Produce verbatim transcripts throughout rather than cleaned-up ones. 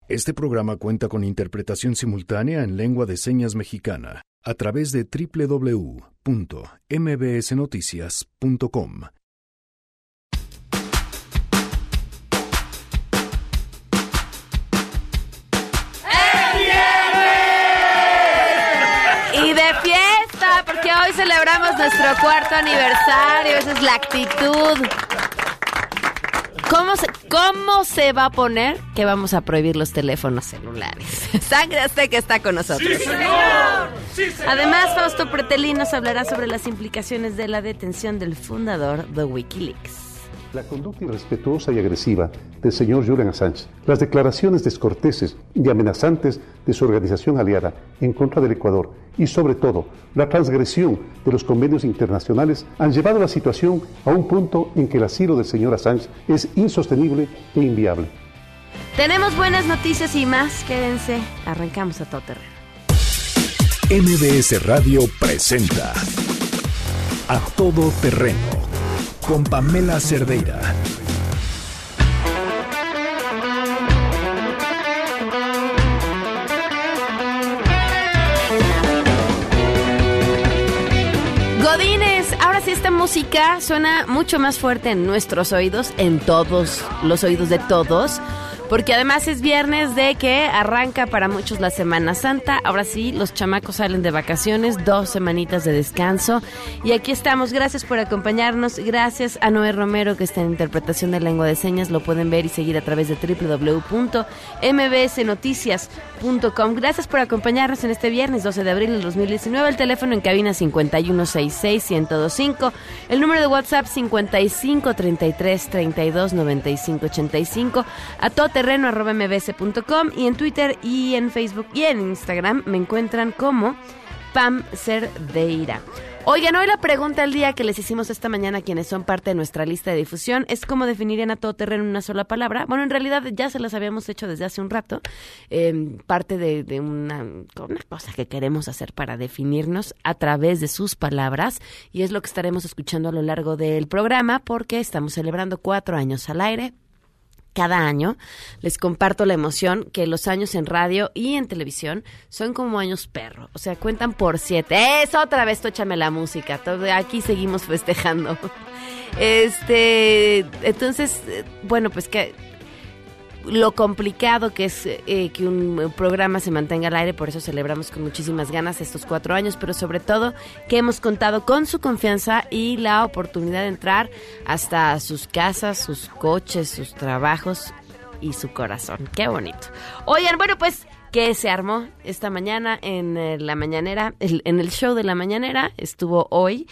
Este programa cuenta con interpretación simultánea en lengua de señas mexicana a través de doble u doble u doble u punto m b s noticias punto com. Y de fiesta, porque hoy celebramos nuestro cuarto aniversario, esa es la actitud. ¿Cómo se, ¿Cómo se va a poner que vamos a prohibir los teléfonos celulares? Sangre Azteca está con nosotros. ¡Sí, señor! ¡Sí, señor! Además, Fausto Pretelín nos hablará sobre las implicaciones de la detención del fundador de Wikileaks. La conducta irrespetuosa y agresiva del señor Julian Assange, las declaraciones descorteses y amenazantes de su organización aliada en contra del Ecuador y, sobre todo, la transgresión de los convenios internacionales han llevado la situación a un punto en que el asilo del señor Assange es insostenible e inviable. Tenemos buenas noticias y más. Quédense. Arrancamos a todo terreno. M B S Radio presenta A Todo Terreno con Pamela Cerdeira. Godínez, ahora sí esta música suena mucho más fuerte en nuestros oídos, en todos los oídos de todos, porque además es viernes de que arranca para muchos la Semana Santa. Ahora sí, los chamacos salen de vacaciones, dos semanitas de descanso. Y aquí estamos, gracias por acompañarnos. Gracias a Noé Romero, que está en interpretación de lengua de señas. Lo pueden ver y seguir a través de doble u doble u doble u punto m b s noticias punto com. Gracias por acompañarnos en este viernes doce de abril del dos mil diecinueve. El teléfono en cabina cincuenta y uno sesenta y seis, ciento veinticinco. El número de WhatsApp cincuenta y cinco, treinta y tres, treinta y dos, noventa y cinco, ochenta y cinco. A todo terreno arroba m b s punto com, y en Twitter y en Facebook y en Instagram me encuentran como Pam Cerdeira. Oigan, hoy la pregunta del día que les hicimos esta mañana a quienes son parte de nuestra lista de difusión es cómo definirían a todo terreno en una sola palabra. Bueno, en realidad ya se las habíamos hecho desde hace un rato, eh, parte de, de una, una cosa que queremos hacer para definirnos a través de sus palabras, y es lo que estaremos escuchando a lo largo del programa porque estamos celebrando cuatro años al aire. Cada año les comparto la emoción que los años en radio y en televisión son como años perro, o sea, cuentan por siete. ¡Es otra vez! Tóchame la música, todo, aquí seguimos festejando. Este, entonces, bueno, pues que lo complicado que es eh, que un programa se mantenga al aire, por eso celebramos con muchísimas ganas estos cuatro años, pero sobre todo que hemos contado con su confianza y la oportunidad de entrar hasta sus casas, sus coches, sus trabajos y su corazón. ¡Qué bonito! Oigan, bueno, pues, ¿qué se armó esta mañana en eh, la mañanera? El, en el show de la mañanera estuvo hoy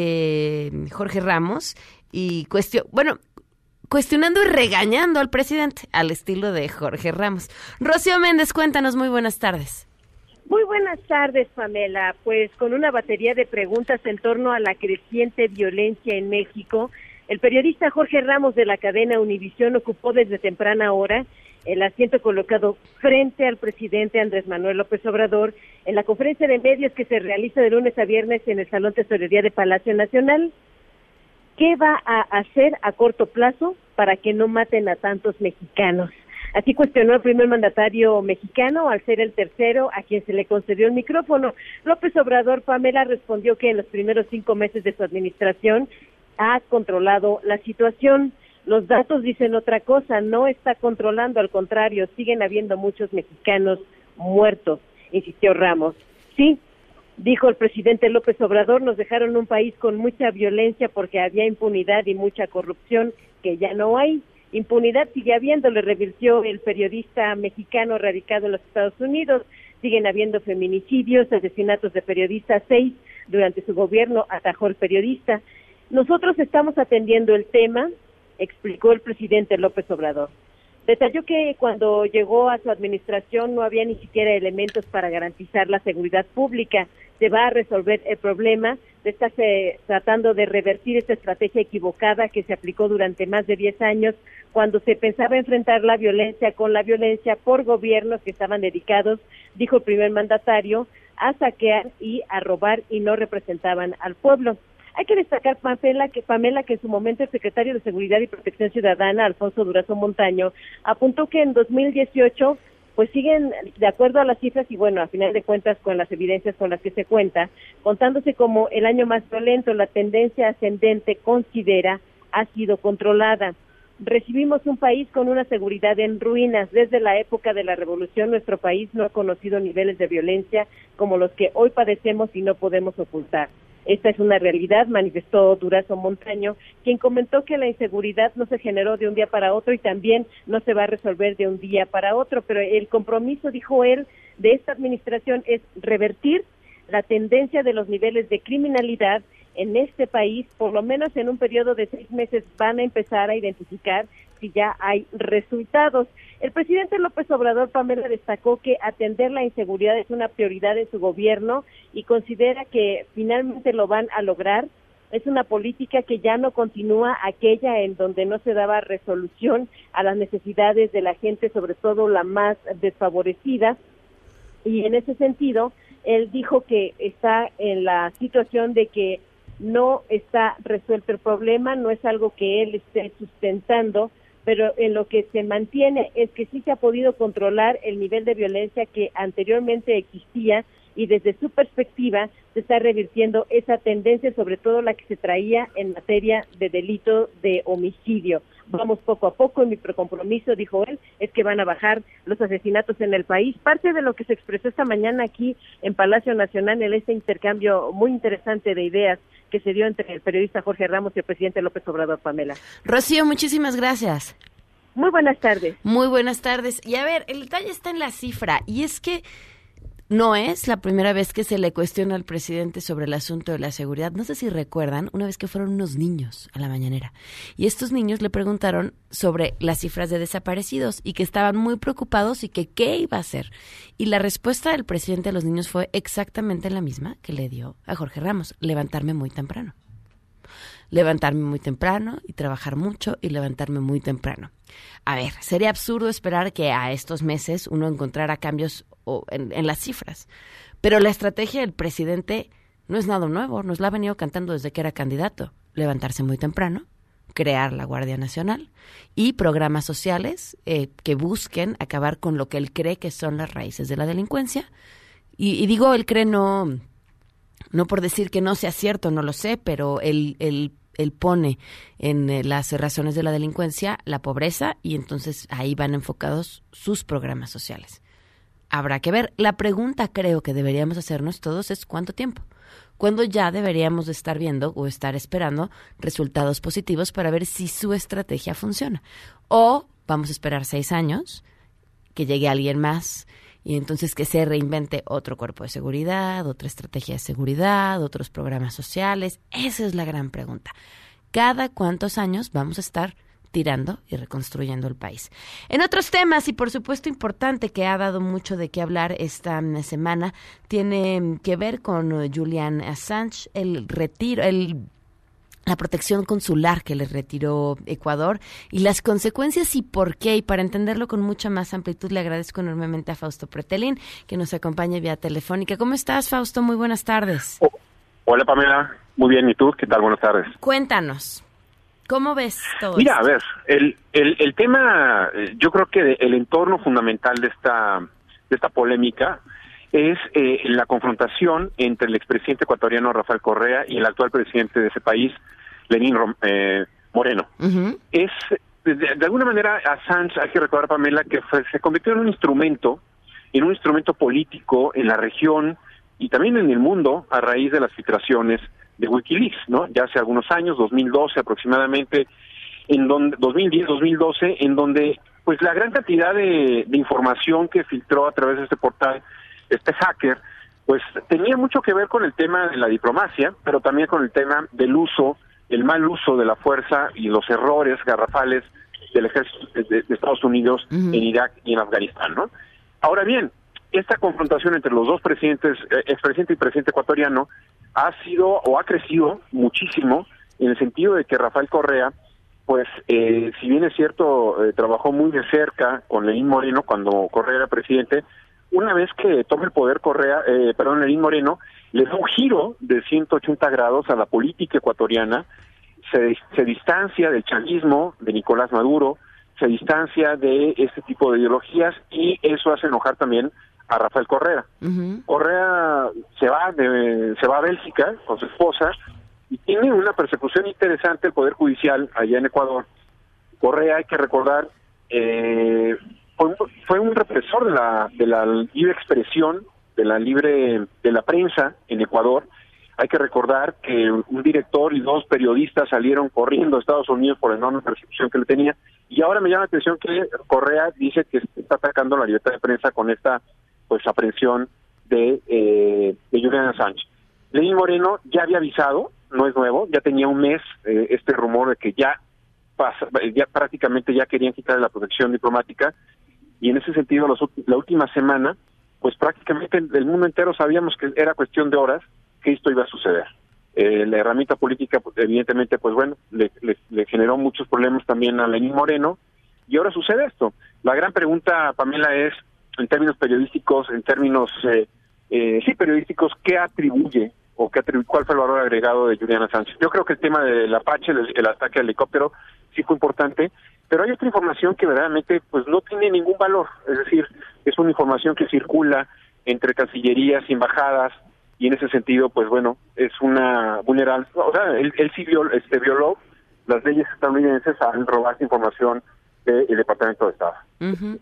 eh, Jorge Ramos y cuestión... Bueno... cuestionando y regañando al presidente, al estilo de Jorge Ramos. Rocío Méndez, cuéntanos, muy buenas tardes. Muy buenas tardes, Pamela. Pues con una batería de preguntas en torno a la creciente violencia en México, el periodista Jorge Ramos de la cadena Univisión ocupó desde temprana hora el asiento colocado frente al presidente Andrés Manuel López Obrador en la conferencia de medios que se realiza de lunes a viernes en el Salón Tesorería de Palacio Nacional. ¿Qué va a hacer a corto plazo para que no maten a tantos mexicanos? Así cuestionó el primer mandatario mexicano al ser el tercero a quien se le concedió el micrófono. López Obrador, Pamela, respondió que en los primeros cinco meses de su administración ha controlado la situación. Los datos dicen otra cosa, no está controlando, al contrario, siguen habiendo muchos mexicanos muertos, insistió Ramos. Sí, dijo el presidente López Obrador, nos dejaron un país con mucha violencia porque había impunidad y mucha corrupción que ya no hay. Impunidad sigue habiendo, le revirtió el periodista mexicano radicado en los Estados Unidos. Siguen habiendo feminicidios, asesinatos de periodistas, seis durante su gobierno, atajó el periodista. Nosotros estamos atendiendo el tema, explicó el presidente López Obrador. Detalló que cuando llegó a su administración no había ni siquiera elementos para garantizar la seguridad pública. Se va a resolver el problema, se está se, tratando de revertir esta estrategia equivocada que se aplicó durante más de diez años, cuando se pensaba enfrentar la violencia con la violencia por gobiernos que estaban dedicados, dijo el primer mandatario, a saquear y a robar y no representaban al pueblo. Hay que destacar, Pamela, que Pamela, que en su momento el secretario de Seguridad y Protección Ciudadana, Alfonso Durazo Montaño, apuntó que en dos mil dieciocho pues siguen, de acuerdo a las cifras y bueno, a final de cuentas con las evidencias con las que se cuenta, contándose como el año más violento. La tendencia ascendente, considera, ha sido controlada. Recibimos un país con una seguridad en ruinas. Desde la época de la revolución, nuestro país no ha conocido niveles de violencia como los que hoy padecemos y no podemos ocultar. Esta es una realidad, manifestó Durazo Montaño, quien comentó que la inseguridad no se generó de un día para otro y también no se va a resolver de un día para otro, pero el compromiso, dijo él, de esta administración es revertir la tendencia de los niveles de criminalidad en este país. Por lo menos en un periodo de seis meses van a empezar a identificar si ya hay resultados. El presidente López Obrador, Pamela, destacó que atender la inseguridad es una prioridad de su gobierno y considera que finalmente lo van a lograr. Es una política que ya no continúa aquella en donde no se daba resolución a las necesidades de la gente, sobre todo la más desfavorecida, y en ese sentido, él dijo que está en la situación de que no está resuelto el problema, no es algo que él esté sustentando, pero en lo que se mantiene es que sí se ha podido controlar el nivel de violencia que anteriormente existía y desde su perspectiva se está revirtiendo esa tendencia, sobre todo la que se traía en materia de delito de homicidio. Vamos poco a poco y mi compromiso, dijo él, es que van a bajar los asesinatos en el país. Parte de lo que se expresó esta mañana aquí en Palacio Nacional, en este intercambio muy interesante de ideas que se dio entre el periodista Jorge Ramos y el presidente López Obrador, Pamela. Rocío, muchísimas gracias. Muy buenas tardes. Muy buenas tardes. Y a ver, el detalle está en la cifra, y es que no es la primera vez que se le cuestiona al presidente sobre el asunto de la seguridad. No sé si recuerdan, una vez que fueron unos niños a la mañanera, y estos niños le preguntaron sobre las cifras de desaparecidos y que estaban muy preocupados y que qué iba a hacer. Y la respuesta del presidente a los niños fue exactamente la misma que le dio a Jorge Ramos: levantarme muy temprano. Levantarme muy temprano y trabajar mucho y levantarme muy temprano. A ver, sería absurdo esperar que a estos meses uno encontrara cambios o en, en las cifras, pero la estrategia del presidente no es nada nuevo, nos la ha venido cantando desde que era candidato: levantarse muy temprano, crear la Guardia Nacional y programas sociales eh, que busquen acabar con lo que él cree que son las raíces de la delincuencia. Y, y digo, él cree no, no por decir que no sea cierto, no lo sé, pero él, él Él pone en eh, las razones de la delincuencia la pobreza y entonces ahí van enfocados sus programas sociales. Habrá que ver. La pregunta creo que deberíamos hacernos todos es ¿cuánto tiempo? ¿Cuándo ya deberíamos de estar viendo o estar esperando resultados positivos para ver si su estrategia funciona? ¿O vamos a esperar seis años, que llegue alguien más y entonces que se reinvente otro cuerpo de seguridad, otra estrategia de seguridad, otros programas sociales? Esa es la gran pregunta. ¿Cada cuántos años vamos a estar tirando y reconstruyendo el país? En otros temas, y por supuesto importante, que ha dado mucho de qué hablar esta semana, tiene que ver con Julian Assange, el retiro, el la protección consular que le retiró Ecuador y las consecuencias y por qué. Y para entenderlo con mucha más amplitud, le agradezco enormemente a Fausto Pretelín, que nos acompaña vía telefónica. ¿Cómo estás, Fausto? Muy buenas tardes. Oh, hola, Pamela. Muy bien. ¿Y tú? ¿Qué tal? Buenas tardes. Cuéntanos, ¿cómo ves todo Mira, esto? a ver, el, el, el tema, yo creo que el entorno fundamental de esta, de esta polémica es eh, la confrontación entre el expresidente ecuatoriano Rafael Correa y el actual presidente de ese país, Lenín eh, Moreno. Uh-huh. Es, de, de alguna manera, Assange, hay que recordar, Pamela, que fue, se convirtió en un instrumento, en un instrumento político en la región y también en el mundo a raíz de las filtraciones de Wikileaks, ¿no? Ya hace algunos años, dos mil doce aproximadamente, en donde, dos mil diez, dos mil doce, en donde, pues, la gran cantidad de, de información que filtró a través de este portal, este hacker, pues, tenía mucho que ver con el tema de la diplomacia, pero también con el tema del uso, el mal uso de la fuerza y los errores garrafales del ejército de, de Estados Unidos uh-huh. en Irak y en Afganistán, ¿no? Ahora bien, esta confrontación entre los dos presidentes, eh, expresidente y presidente ecuatoriano, ha sido o ha crecido muchísimo en el sentido de que Rafael Correa, pues, eh, si bien es cierto, eh, trabajó muy de cerca con Lenín Moreno cuando Correa era presidente. Una vez que toma el poder Correa, eh, perdón, Lenín Moreno, le da un giro de ciento ochenta grados a la política ecuatoriana, se, se distancia del chavismo de Nicolás Maduro, se distancia de este tipo de ideologías y eso hace enojar también a Rafael Correa. Uh-huh. Correa se va de, se va a Bélgica con su esposa y tiene una persecución interesante el Poder Judicial allá en Ecuador. Correa, hay que recordar, eh, fue, un, fue un represor de la de la libre expresión, de la libre de la prensa en Ecuador. Hay que recordar que un director y dos periodistas salieron corriendo a Estados Unidos por la enorme persecución que le tenía. Y ahora me llama la atención que Correa dice que está atacando la libertad de prensa con esta pues aprehensión de, eh, de Julian Assange. Lenín Moreno ya había avisado, no es nuevo, ya tenía un mes eh, este rumor de que ya, pasa, ya prácticamente ya querían quitarle la protección diplomática. Y en ese sentido, los, la última semana, pues prácticamente el mundo entero sabíamos que era cuestión de horas que esto iba a suceder. Eh, la herramienta política, evidentemente, pues bueno, le, le, le generó muchos problemas también a Lenín Moreno, y ahora sucede esto. La gran pregunta, Pamela, es, en términos periodísticos, en términos, eh, eh, sí, periodísticos, ¿qué atribuye, o qué atribu- cuál fue el valor agregado de Julian Assange? Yo creo que el tema del Apache, el, el ataque al helicóptero, sí fue importante, pero hay otra información que verdaderamente, pues no tiene ningún valor, es decir, es una información que circula entre cancillerías y embajadas, y en ese sentido, pues bueno, es una vulnerable, o sea, él, él sí viol, este, violó las leyes estadounidenses al robar información del Departamento de Estado. Uh-huh.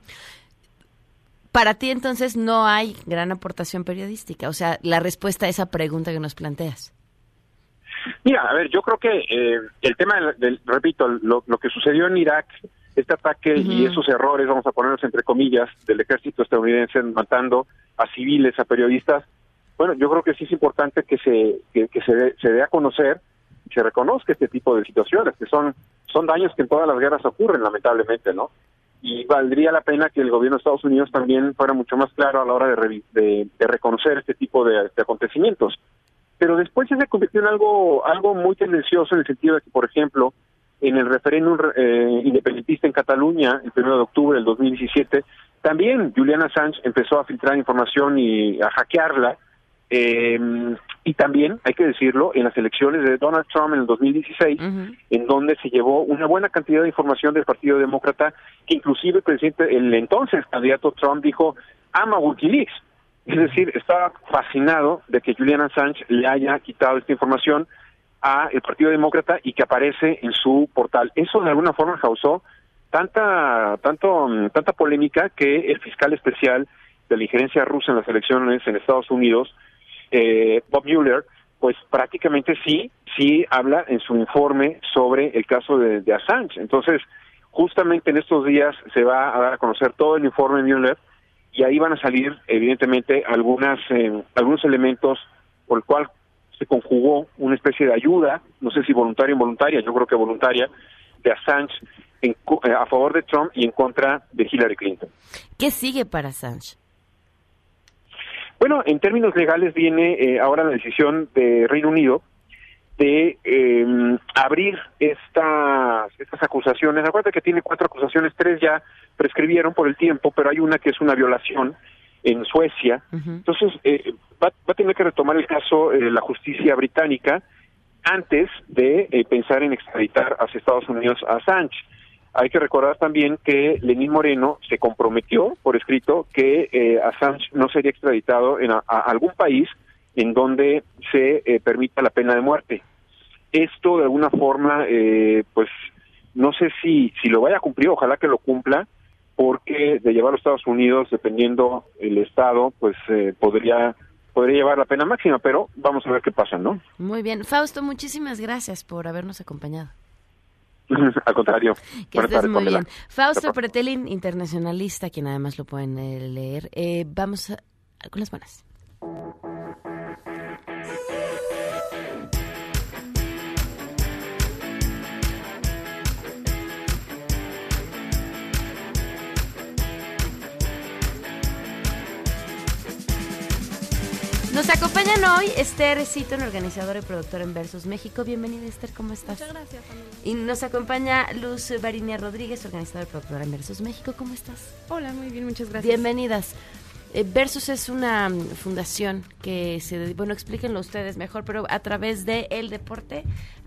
Para ti, entonces, no hay gran aportación periodística, o sea, la respuesta a esa pregunta que nos planteas. Mira, a ver, yo creo que eh, el tema, del, del repito, lo, lo que sucedió en Irak, este ataque uh-huh. y esos errores, vamos a ponerlos entre comillas, del ejército estadounidense matando a civiles, a periodistas, bueno, yo creo que sí es importante que se que, que se, dé, se dé a conocer, se reconozca este tipo de situaciones, que son son daños que en todas las guerras ocurren, lamentablemente, ¿no? Y valdría la pena que el gobierno de Estados Unidos también fuera mucho más claro a la hora de, re, de, de reconocer este tipo de, de acontecimientos. Pero después se convirtió en algo algo muy tendencioso en el sentido de que, por ejemplo, en el referéndum eh, independentista en Cataluña, el primero de octubre del dos mil diecisiete, también Julian Assange empezó a filtrar información y a hackearla. Eh, y también, hay que decirlo, en las elecciones de Donald Trump en el dos mil dieciséis, uh-huh. en donde se llevó una buena cantidad de información del Partido Demócrata, que inclusive el presidente, el entonces candidato Trump dijo, ama Wikileaks. Es decir, estaba fascinado de que Julian Assange le haya quitado esta información a el Partido Demócrata y que aparece en su portal. Eso de alguna forma causó tanta, tanto, tanta polémica que el fiscal especial de la injerencia rusa en las elecciones en Estados Unidos, Eh, Bob Mueller, pues prácticamente sí, sí habla en su informe sobre el caso de, de Assange. Entonces, justamente en estos días se va a dar a conocer todo el informe de Mueller y ahí van a salir, evidentemente, algunas eh, algunos elementos por el cual se conjugó una especie de ayuda, no sé si voluntaria o involuntaria, yo creo que voluntaria, de Assange en, a favor de Trump y en contra de Hillary Clinton. ¿Qué sigue para Assange? Bueno, en términos legales viene eh, ahora la decisión de Reino Unido de eh, abrir estas estas acusaciones. Acuérdate que tiene cuatro acusaciones, tres ya prescribieron por el tiempo, pero hay una que es una violación en Suecia. Uh-huh. Entonces, eh, va, va a tener que retomar el caso eh, la justicia británica antes de eh, pensar en extraditar hacia Estados Unidos a Assange. Hay que recordar también que Lenín Moreno se comprometió por escrito que eh, Assange no sería extraditado en a, a algún país en donde se eh, permita la pena de muerte. Esto de alguna forma, eh, pues no sé si si lo vaya a cumplir, ojalá que lo cumpla, porque de llevarlo a Estados Unidos, dependiendo el estado, pues eh, podría podría llevar la pena máxima, pero vamos a ver qué pasa, ¿no? Muy bien. Fausto, muchísimas gracias por habernos acompañado. Al contrario. Que estés tardes, muy Pamela. Bien. Fausto Pretelín, internacionalista, quien además lo pueden eh, leer. Eh, vamos a, con las buenas. Nos acompañan hoy Esther Seaton, organizadora y productora en Versus México. Bienvenida, Esther, ¿cómo estás? Muchas gracias, familia. Y nos acompaña Luz Varinia Rodríguez, organizadora y productora en Versus México. ¿Cómo estás? Hola, muy bien, muchas gracias. Bienvenidas. Eh, Versus es una um, fundación que se, bueno, explíquenlo ustedes mejor, pero a través de el deporte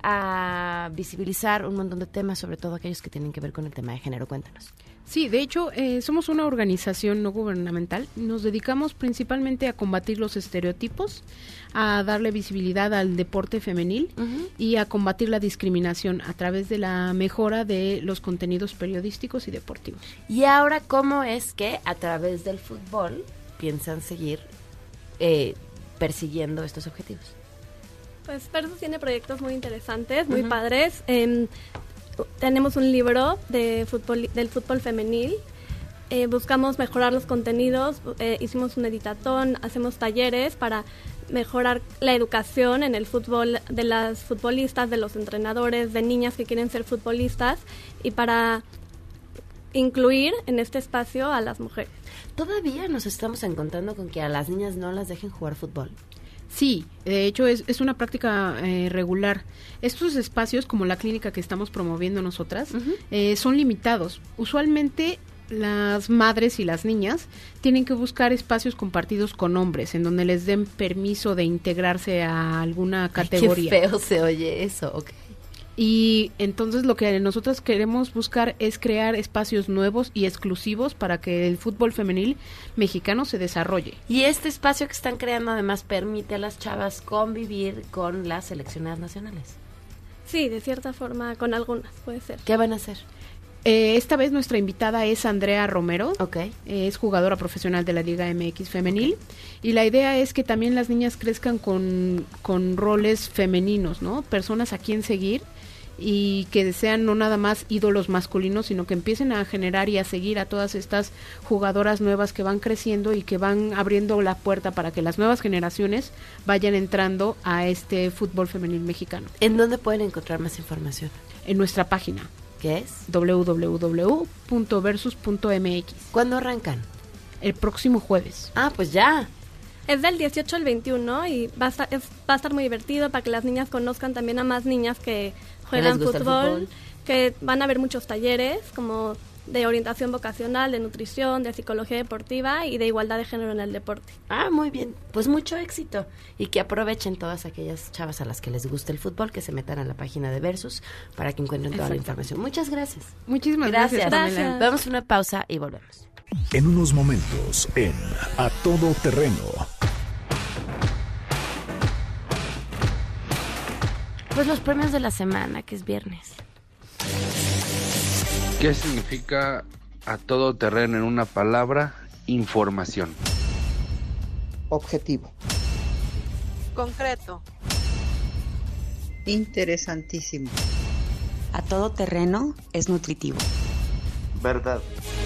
a visibilizar un montón de temas, sobre todo aquellos que tienen que ver con el tema de género. Cuéntanos. Sí, de hecho, eh, somos una organización no gubernamental. Nos dedicamos principalmente a combatir los estereotipos, a darle visibilidad al deporte femenil uh-huh. y a combatir la discriminación a través de la mejora de los contenidos periodísticos y deportivos. Y ahora, ¿cómo es que a través del fútbol piensan seguir eh, persiguiendo estos objetivos? Pues Versus tiene proyectos muy interesantes, muy uh-huh. padres. Eh, tenemos un libro de fútbol, del fútbol femenil. Eh, buscamos mejorar los contenidos, eh, hicimos un editatón, hacemos talleres para mejorar la educación en el fútbol de las futbolistas, de los entrenadores, de niñas que quieren ser futbolistas y para incluir en este espacio a las mujeres. ¿Todavía nos estamos encontrando con que a las niñas no las dejen jugar fútbol? Sí, de hecho es, es una práctica eh, regular. Estos espacios, como la clínica que estamos promoviendo nosotras, uh-huh. eh, son limitados. Usualmente las madres y las niñas tienen que buscar espacios compartidos con hombres, en donde les den permiso de integrarse a alguna categoría. Ay, qué feo se oye eso, ok. Y entonces lo que nosotros queremos buscar es crear espacios nuevos y exclusivos para que el fútbol femenil mexicano se desarrolle. Y este espacio que están creando además permite a las chavas convivir con las seleccionadas nacionales. Sí, de cierta forma, con algunas puede ser. ¿Qué van a hacer? Eh, esta vez nuestra invitada es Andrea Romero, okay. eh, es jugadora profesional de la Liga M X femenil, okay. y la idea es que también las niñas crezcan con, con roles femeninos, ¿no? Personas a quien seguir, y que sean no nada más ídolos masculinos, sino que empiecen a generar y a seguir a todas estas jugadoras nuevas que van creciendo y que van abriendo la puerta para que las nuevas generaciones vayan entrando a este fútbol femenil mexicano. ¿En dónde pueden encontrar más información? En nuestra página. ¿Qué es? doble u doble u doble u punto versus punto m x. ¿Cuándo arrancan? El próximo jueves. Ah, pues ya. Es del dieciocho al veintiuno y va a estar, es, va a estar muy divertido para que las niñas conozcan también a más niñas que juegan fútbol, fútbol, que van a haber muchos talleres como de orientación vocacional, de nutrición, de psicología deportiva y de igualdad de género en el deporte. Ah, muy bien. Pues mucho éxito. Y que aprovechen todas aquellas chavas a las que les gusta el fútbol, que se metan a la página de Versus para que encuentren toda Exacto. la información. Muchas gracias. Muchísimas gracias. Gracias. gracias. Vamos a una pausa y volvemos. En unos momentos, en A Todo Terreno. Pues los premios de la semana, que es viernes. ¿Qué significa a todo terreno en una palabra? Información. Objetivo. Concreto. Interesantísimo. A todo terreno es nutritivo. Verdad.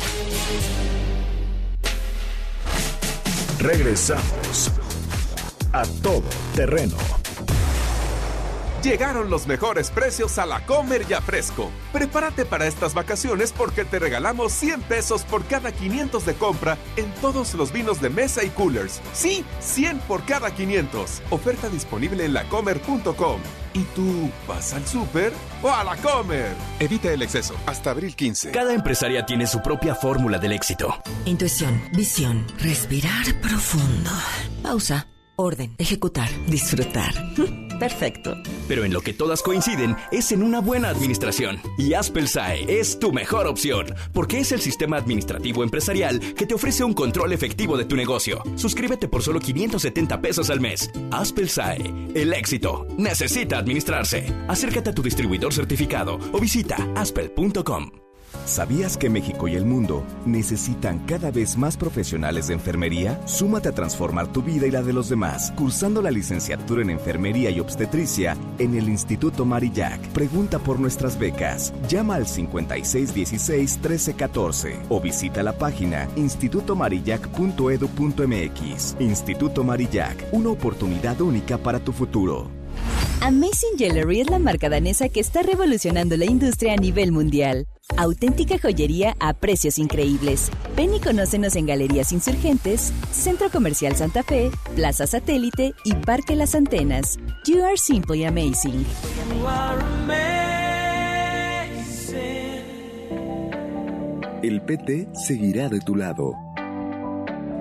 Regresamos a Todo Terreno. Llegaron los mejores precios a la Comer y a Fresco. Prepárate para estas vacaciones porque te regalamos cien pesos por cada quinientos de compra en todos los vinos de mesa y coolers. Sí, cien por cada quinientos. Oferta disponible en la comer punto com. ¿Y tú vas al súper o a la Comer? Evita el exceso. Hasta abril quince. Cada empresaria tiene su propia fórmula del éxito. Intuición, visión, respirar profundo. Pausa. Orden, ejecutar, disfrutar. Perfecto. Pero en lo que todas coinciden es en una buena administración. Y Aspelsae es tu mejor opción, porque es el sistema administrativo empresarial que te ofrece un control efectivo de tu negocio. Suscríbete por solo quinientos setenta pesos al mes. Aspelsae, el éxito necesita administrarse. Acércate a tu distribuidor certificado o visita aspel punto com. ¿Sabías que México y el mundo necesitan cada vez más profesionales de enfermería? Súmate a transformar tu vida y la de los demás, cursando la licenciatura en Enfermería y Obstetricia en el Instituto Marillac. Pregunta por nuestras becas. Llama al cincuenta y seis dieciséis trece catorce o visita la página instituto marillac punto edu punto m x. Instituto Marillac, una oportunidad única para tu futuro. Amazing Jewelry es la marca danesa que está revolucionando la industria a nivel mundial. Auténtica joyería a precios increíbles. Ven y conócenos en Galerías Insurgentes, Centro Comercial Santa Fe, Plaza Satélite y Parque Las Antenas. You are simply amazing. You are amazing. El P T seguirá de tu lado.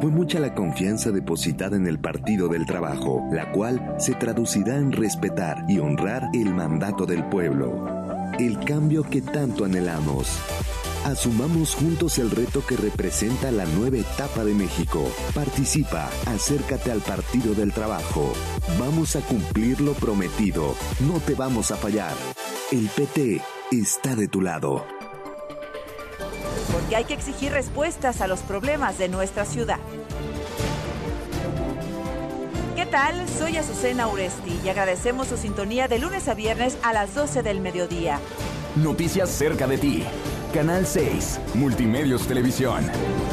Fue mucha la confianza depositada en el Partido del Trabajo, la cual se traducirá en respetar y honrar el mandato del pueblo. El cambio que tanto anhelamos. Asumamos juntos el reto que representa la nueva etapa de México. Participa, acércate al Partido del Trabajo. Vamos a cumplir lo prometido. No te vamos a fallar. El P T está de tu lado. Porque hay que exigir respuestas a los problemas de nuestra ciudad. ¿Qué tal? Soy Azucena Uresti y agradecemos su sintonía de lunes a viernes a las doce del mediodía. Noticias cerca de ti. Canal seis, Multimedios Televisión.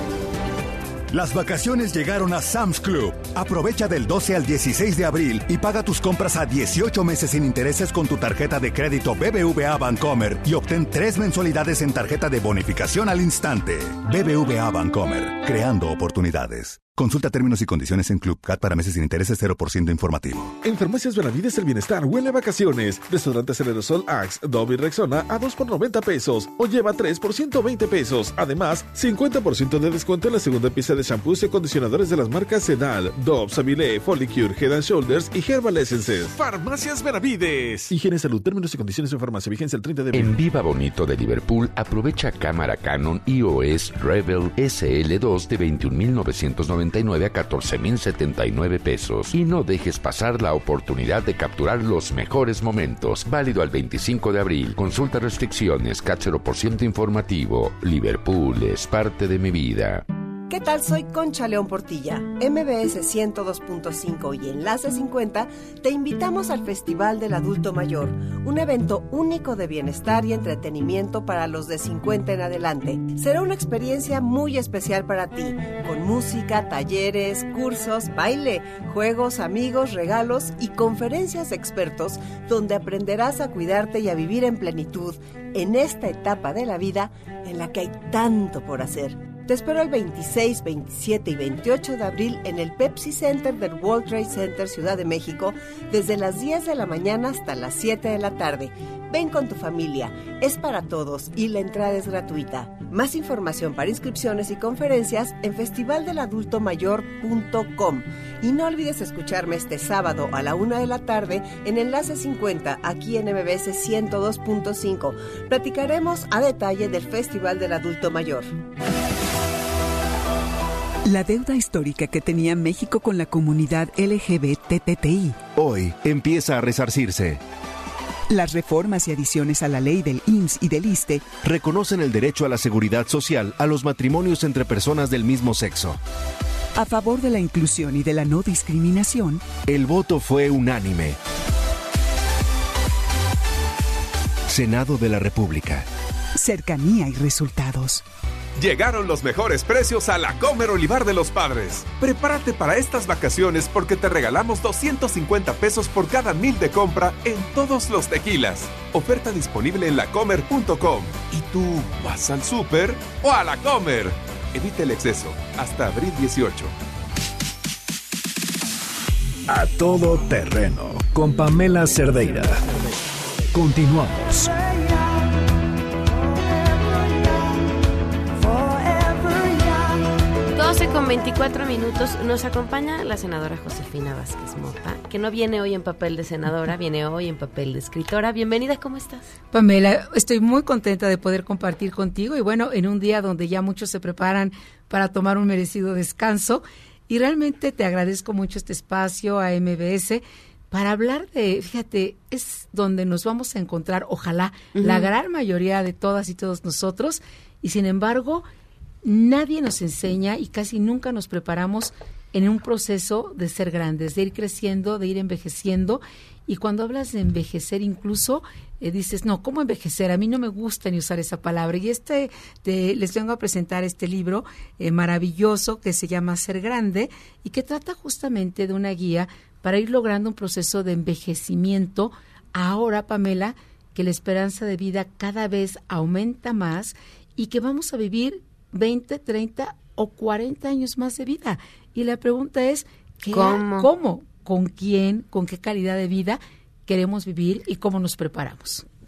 Las vacaciones llegaron a Sam's Club. Aprovecha del doce al dieciséis de abril y paga tus compras a dieciocho meses sin intereses con tu tarjeta de crédito B B V A Bancomer y obtén tres mensualidades en tarjeta de bonificación al instante. B B V A Bancomer, creando oportunidades. Consulta términos y condiciones en Club Cat para meses sin intereses cero por ciento informativo. En Farmacias Benavides el bienestar huele a vacaciones. Restaurantes El Aerosol Axe, Dove y Rexona a dos por noventa pesos o lleva tres por ciento veinte pesos. Además, cincuenta por ciento de descuento en la segunda pieza de shampoos y acondicionadores de las marcas Sedal, Dove, Savile, Folicure, Head and Shoulders y Herbal Essences. Farmacias Benavides. Higiene, salud, términos y condiciones en farmacia. Vigencia el treinta de abril. En Viva Bonito de Liverpool, aprovecha cámara Canon I O S Rebel S L dos de veintiún mil novecientos noventa y nueve a catorce mil setenta y nueve pesos. Y no dejes pasar la oportunidad de capturar los mejores momentos. Válido al veinticinco de abril. Consulta restricciones, CAT cero por ciento informativo. Liverpool es parte de mi vida. ¿Qué tal? Soy Concha León Portilla. M B S ciento dos punto cinco y Enlace cincuenta te invitamos al Festival del Adulto Mayor, un evento único de bienestar y entretenimiento para los de cincuenta en adelante. Será una experiencia muy especial para ti, con música, talleres, cursos, baile, juegos, amigos, regalos y conferencias de expertos donde aprenderás a cuidarte y a vivir en plenitud en esta etapa de la vida en la que hay tanto por hacer. Te espero el veintiséis, veintisiete y veintiocho de abril en el Pepsi Center del World Trade Center Ciudad de México desde las diez de la mañana hasta las siete de la tarde. Ven con tu familia, es para todos y la entrada es gratuita. Más información para inscripciones y conferencias en festival del adulto mayor punto com. Y no olvides escucharme este sábado a la una de la tarde en Enlace cincuenta, aquí en M B S ciento dos punto cinco. Platicaremos a detalle del Festival del Adulto Mayor. La deuda histórica que tenía México con la comunidad L G B T T I hoy empieza a resarcirse. Las reformas y adiciones a la ley del I M S S y del I S S S T E reconocen el derecho a la seguridad social a los matrimonios entre personas del mismo sexo. A favor de la inclusión y de la no discriminación, el voto fue unánime. Senado de la República. Cercanía y resultados. Llegaron los mejores precios a La Comer Olivar de los Padres. Prepárate para estas vacaciones porque te regalamos doscientos cincuenta pesos por cada mil de compra en todos los tequilas. Oferta disponible en la comer punto com. ¿Y tú vas al súper o a La Comer? Evita el exceso. Hasta abril dieciocho. A todo terreno con Pamela Cerdeira. Continuamos. doce con veinticuatro minutos. Nos acompaña la senadora Josefina Vázquez Mota, que no viene hoy en papel de senadora, viene hoy en papel de escritora. Bienvenida, ¿cómo estás? Pamela, estoy muy contenta de poder compartir contigo y bueno, en un día donde ya muchos se preparan para tomar un merecido descanso y realmente te agradezco mucho este espacio a M B S para hablar de, fíjate, es donde nos vamos a encontrar, ojalá, uh-huh. la gran mayoría de todas y todos nosotros y sin embargo nadie nos enseña y casi nunca nos preparamos en un proceso de ser grandes, de ir creciendo, de ir envejeciendo. Y cuando hablas de envejecer incluso, eh, dices, no, ¿cómo envejecer? A mí no me gusta ni usar esa palabra. Y este te, les vengo a presentar este libro eh, maravilloso que se llama Ser Grande y que trata justamente de una guía para ir logrando un proceso de envejecimiento. Ahora, Pamela, que la esperanza de vida cada vez aumenta más y que vamos a vivir veinte, treinta o cuarenta años más de vida. Y la pregunta es, ¿qué, ¿cómo? ¿Cómo? ¿Con quién? ¿Con qué calidad de vida queremos vivir y cómo nos preparamos?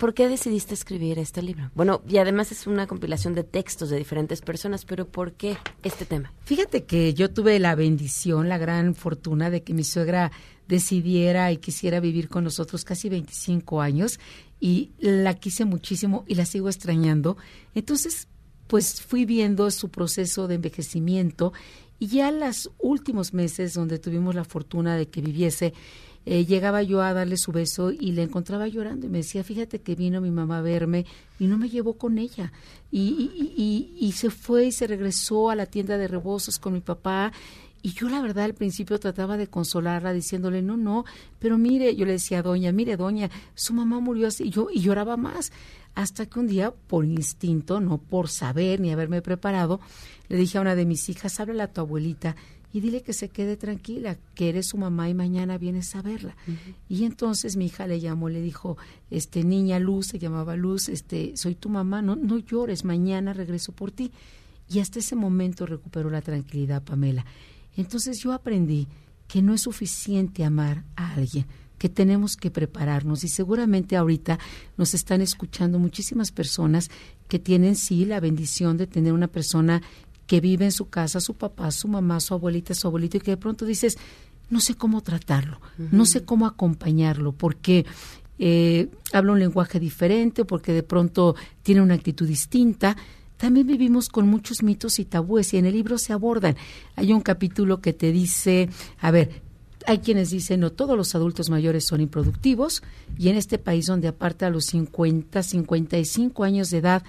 por qué decidiste escribir este libro? Bueno, y además es una compilación de textos de diferentes personas, pero ¿por qué este tema? Fíjate que yo tuve la bendición, la gran fortuna de que mi suegra decidiera y quisiera vivir con nosotros casi veinticinco años y la quise muchísimo y la sigo extrañando. Entonces, pues fui viendo su proceso de envejecimiento y ya los últimos meses donde tuvimos la fortuna de que viviese, eh, llegaba yo a darle su beso y le encontraba llorando y me decía, fíjate que vino mi mamá a verme y no me llevó con ella y, y, y, y se fue y se regresó a la tienda de rebozos con mi papá. Y yo, la verdad, al principio trataba de consolarla diciéndole, no, no, pero mire, yo le decía a doña, mire, doña, su mamá murió así, y yo y lloraba más, hasta que un día, por instinto, no por saber ni haberme preparado, le dije a una de mis hijas, háblale a tu abuelita y dile que se quede tranquila, que eres su mamá y mañana vienes a verla. Uh-huh. Y entonces mi hija le llamó, le dijo, este niña Luz, se llamaba Luz, este, soy tu mamá, no, no llores, mañana regreso por ti. Y hasta ese momento recuperó la tranquilidad, Pamela. Entonces yo aprendí que no es suficiente amar a alguien, que tenemos que prepararnos y seguramente ahorita nos están escuchando muchísimas personas que tienen sí la bendición de tener una persona que vive en su casa, su papá, su mamá, su abuelita, su abuelito y que de pronto dices, no sé cómo tratarlo, uh-huh. no sé cómo acompañarlo porque eh, habla un lenguaje diferente, porque de pronto tiene una actitud distinta. También vivimos con muchos mitos y tabúes y en el libro se abordan. Hay un capítulo que te dice, a ver, hay quienes dicen, no, todos los adultos mayores son improductivos y en este país donde aparte a los cincuenta, cincuenta y cinco años de edad,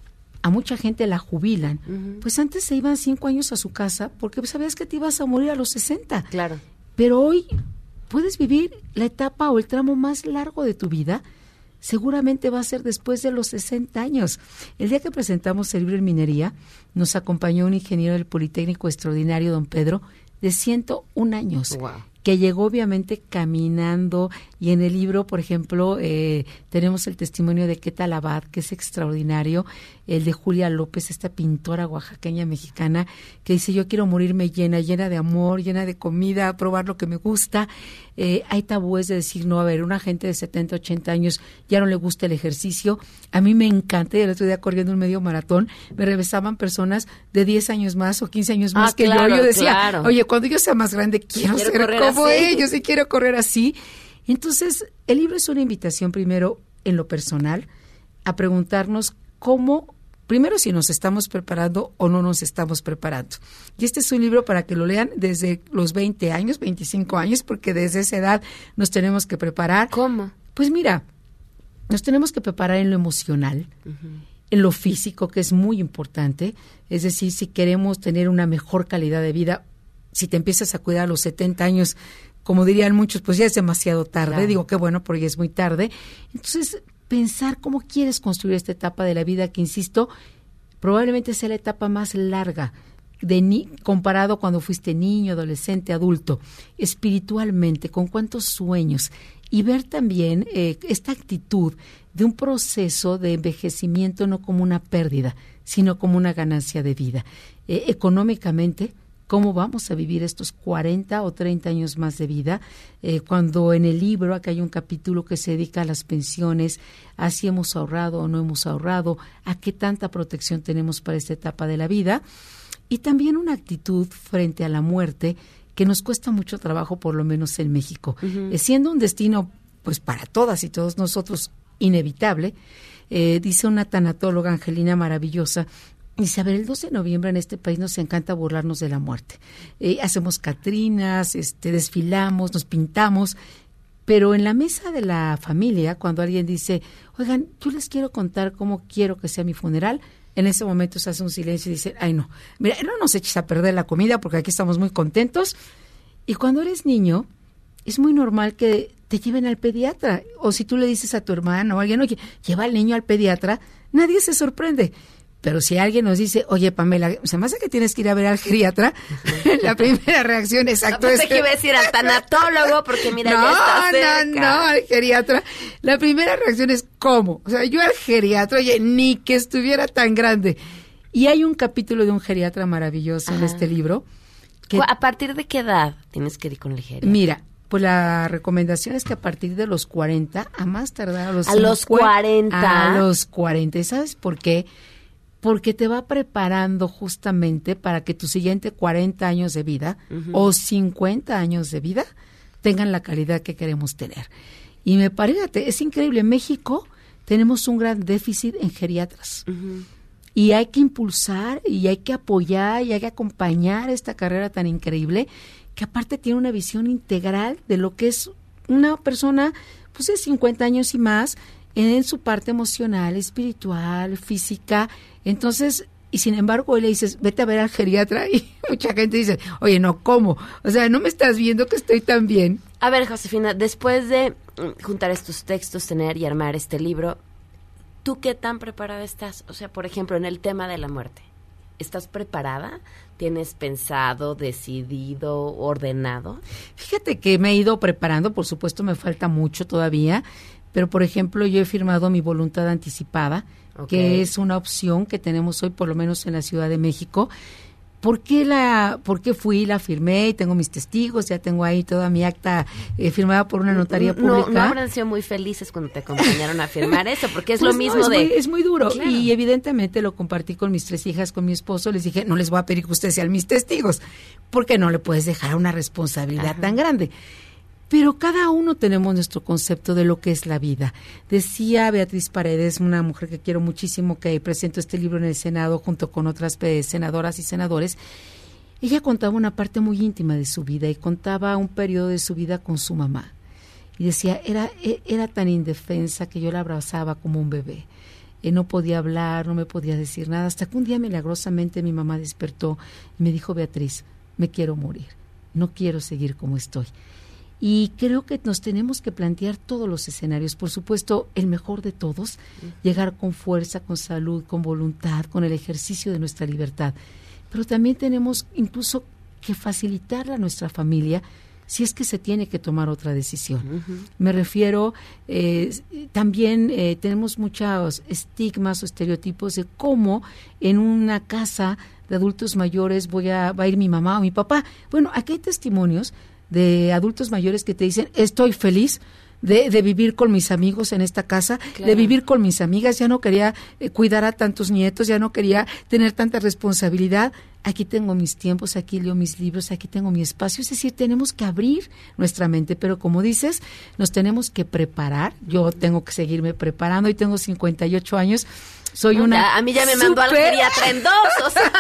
a mucha gente la jubilan, uh-huh. pues antes se iban cinco años a su casa porque sabías que te ibas a morir a los sesenta. Claro. Pero hoy puedes vivir la etapa o el tramo más largo de tu vida. Seguramente va a ser después de los sesenta años. El día que presentamos el libro en Minería, nos acompañó un ingeniero del Politécnico extraordinario, don Pedro, de ciento un años, wow. que llegó obviamente caminando, y en el libro, por ejemplo, eh, tenemos el testimonio de Queta Labad, que es extraordinario, el de Julia López, esta pintora oaxaqueña mexicana, que dice, yo quiero morirme llena, llena de amor, llena de comida, probar lo que me gusta. Eh, hay tabúes de decir, no, a ver, una gente de setenta, ochenta años ya no le gusta el ejercicio. A mí me encanta, y el otro día corriendo un medio maratón, me regresaban personas de diez años más o quince años más ah, que claro, yo. Yo decía, claro. oye, cuando yo sea más grande, quiero, quiero ser como así. ellos y quiero correr así. Entonces, el libro es una invitación primero, en lo personal, a preguntarnos cómo, primero si nos estamos preparando o no nos estamos preparando. Y este es un libro para que lo lean desde los veinte años, veinticinco años, porque desde esa edad nos tenemos que preparar. ¿Cómo? Pues mira, nos tenemos que preparar en lo emocional, uh-huh. en lo físico, que es muy importante. Es decir, si queremos tener una mejor calidad de vida, si te empiezas a cuidar a los setenta años, como dirían muchos, pues ya es demasiado tarde. Claro. Digo, qué bueno, porque ya es muy tarde. Entonces, pensar cómo quieres construir esta etapa de la vida que, insisto, probablemente sea la etapa más larga de ni- comparado cuando fuiste niño, adolescente, adulto, espiritualmente, con cuántos sueños. Y ver también eh, esta actitud de un proceso de envejecimiento no como una pérdida, sino como una ganancia de vida. Eh, económicamente, ¿cómo vamos a vivir estos cuarenta o treinta años más de vida? Eh, cuando en el libro, acá hay un capítulo que se dedica a las pensiones, a si hemos ahorrado o no hemos ahorrado, a qué tanta protección tenemos para esta etapa de la vida. Y también una actitud frente a la muerte que nos cuesta mucho trabajo, por lo menos en México. Uh-huh. Eh, siendo un destino, pues para todas y todos nosotros, inevitable, eh, dice una tanatóloga, Angelina, maravillosa, dice, a ver, el doce de noviembre en este país nos encanta burlarnos de la muerte. Eh, hacemos catrinas, este, desfilamos, nos pintamos, pero en la mesa de la familia, cuando alguien dice, oigan, yo les quiero contar cómo quiero que sea mi funeral, en ese momento se hace un silencio y dice, ay no, mira, no nos eches a perder la comida porque aquí estamos muy contentos. Y cuando eres niño, es muy normal que te lleven al pediatra. O si tú le dices a tu hermano o a alguien, oye, lleva al niño al pediatra, nadie se sorprende. Pero si alguien nos dice, oye, Pamela, se me hace que tienes que ir a ver al geriatra, la primera reacción exacto no, es... que iba a decir al tanatólogo, porque mira, no, ya está cerca. No, no, al geriatra. La primera reacción es, ¿cómo? O sea, yo al geriatra, oye, ni que estuviera tan grande. Y hay un capítulo de un geriatra maravilloso Ajá. en este libro. Que, ¿a partir de qué edad tienes que ir con el geriatra? Mira, Pues la recomendación es que a partir de los cuarenta, a más tardar a los A los cuarenta. A los cuarenta. ¿Y sabes por qué? Porque te va preparando justamente para que tus siguientes cuarenta años de vida uh-huh. o cincuenta años de vida tengan la calidad que queremos tener. Y me parece, es increíble, en México tenemos un gran déficit en geriatras. Uh-huh. Y hay que impulsar y hay que apoyar y hay que acompañar esta carrera tan increíble que aparte tiene una visión integral de lo que es una persona pues de cincuenta años y más en su parte emocional, espiritual, física. Entonces, y sin embargo, hoy le dices, vete a ver al geriatra y mucha gente dice, oye, no, ¿cómo? O sea, ¿no me estás viendo que estoy tan bien? A ver, Josefina, después de juntar estos textos, tener y armar este libro, ¿tú qué tan preparada estás? O sea, por ejemplo, en el tema de la muerte, ¿estás preparada? ¿Tienes pensado, decidido, ordenado? Fíjate que me he ido preparando, por supuesto me falta mucho todavía, pero por ejemplo yo he firmado mi voluntad anticipada, okay. que es una opción que tenemos hoy por lo menos en la Ciudad de México. ¿Por qué, la, ¿Por qué fui, la firmé y tengo mis testigos? Ya tengo ahí toda mi acta eh, firmada por una notaría pública. No, no habrán sido muy felices cuando te acompañaron a firmar eso, porque es pues lo mismo no, es de... Muy, es muy duro claro. Y evidentemente lo compartí con mis tres hijas, con mi esposo. Les dije, no les voy a pedir que ustedes sean mis testigos, porque no le puedes dejar una responsabilidad Ajá. tan grande. Pero cada uno tenemos nuestro concepto de lo que es la vida. Decía Beatriz Paredes, una mujer que quiero muchísimo, que presentó este libro en el Senado junto con otras senadoras y senadores. Ella contaba una parte muy íntima de su vida y contaba un periodo de su vida con su mamá. Y decía, era, era tan indefensa que yo la abrazaba como un bebé. Eh, no podía hablar, no me podía decir nada, hasta que un día milagrosamente mi mamá despertó y me dijo, Beatriz, me quiero morir, no quiero seguir como estoy. Y creo que nos tenemos que plantear todos los escenarios. Por supuesto, el mejor de todos, uh-huh. llegar con fuerza, con salud, con voluntad, con el ejercicio de nuestra libertad. Pero también tenemos incluso que facilitarle a nuestra familia si es que se tiene que tomar otra decisión. Uh-huh. Me refiero, eh, también eh, tenemos muchos estigmas o estereotipos de cómo en una casa de adultos mayores voy a, va a ir mi mamá o mi papá. Bueno, aquí hay testimonios de adultos mayores que te dicen, estoy feliz de, de vivir con mis amigos en esta casa, claro. de vivir con mis amigas, ya no quería eh, cuidar a tantos nietos, ya no quería tener tanta responsabilidad, aquí tengo mis tiempos, aquí leo mis libros, aquí tengo mi espacio, es decir, tenemos que abrir nuestra mente, pero como dices, nos tenemos que preparar, yo tengo que seguirme preparando y tengo cincuenta y ocho años, soy una a mí ya me mandó al geriatra en dos, o sea.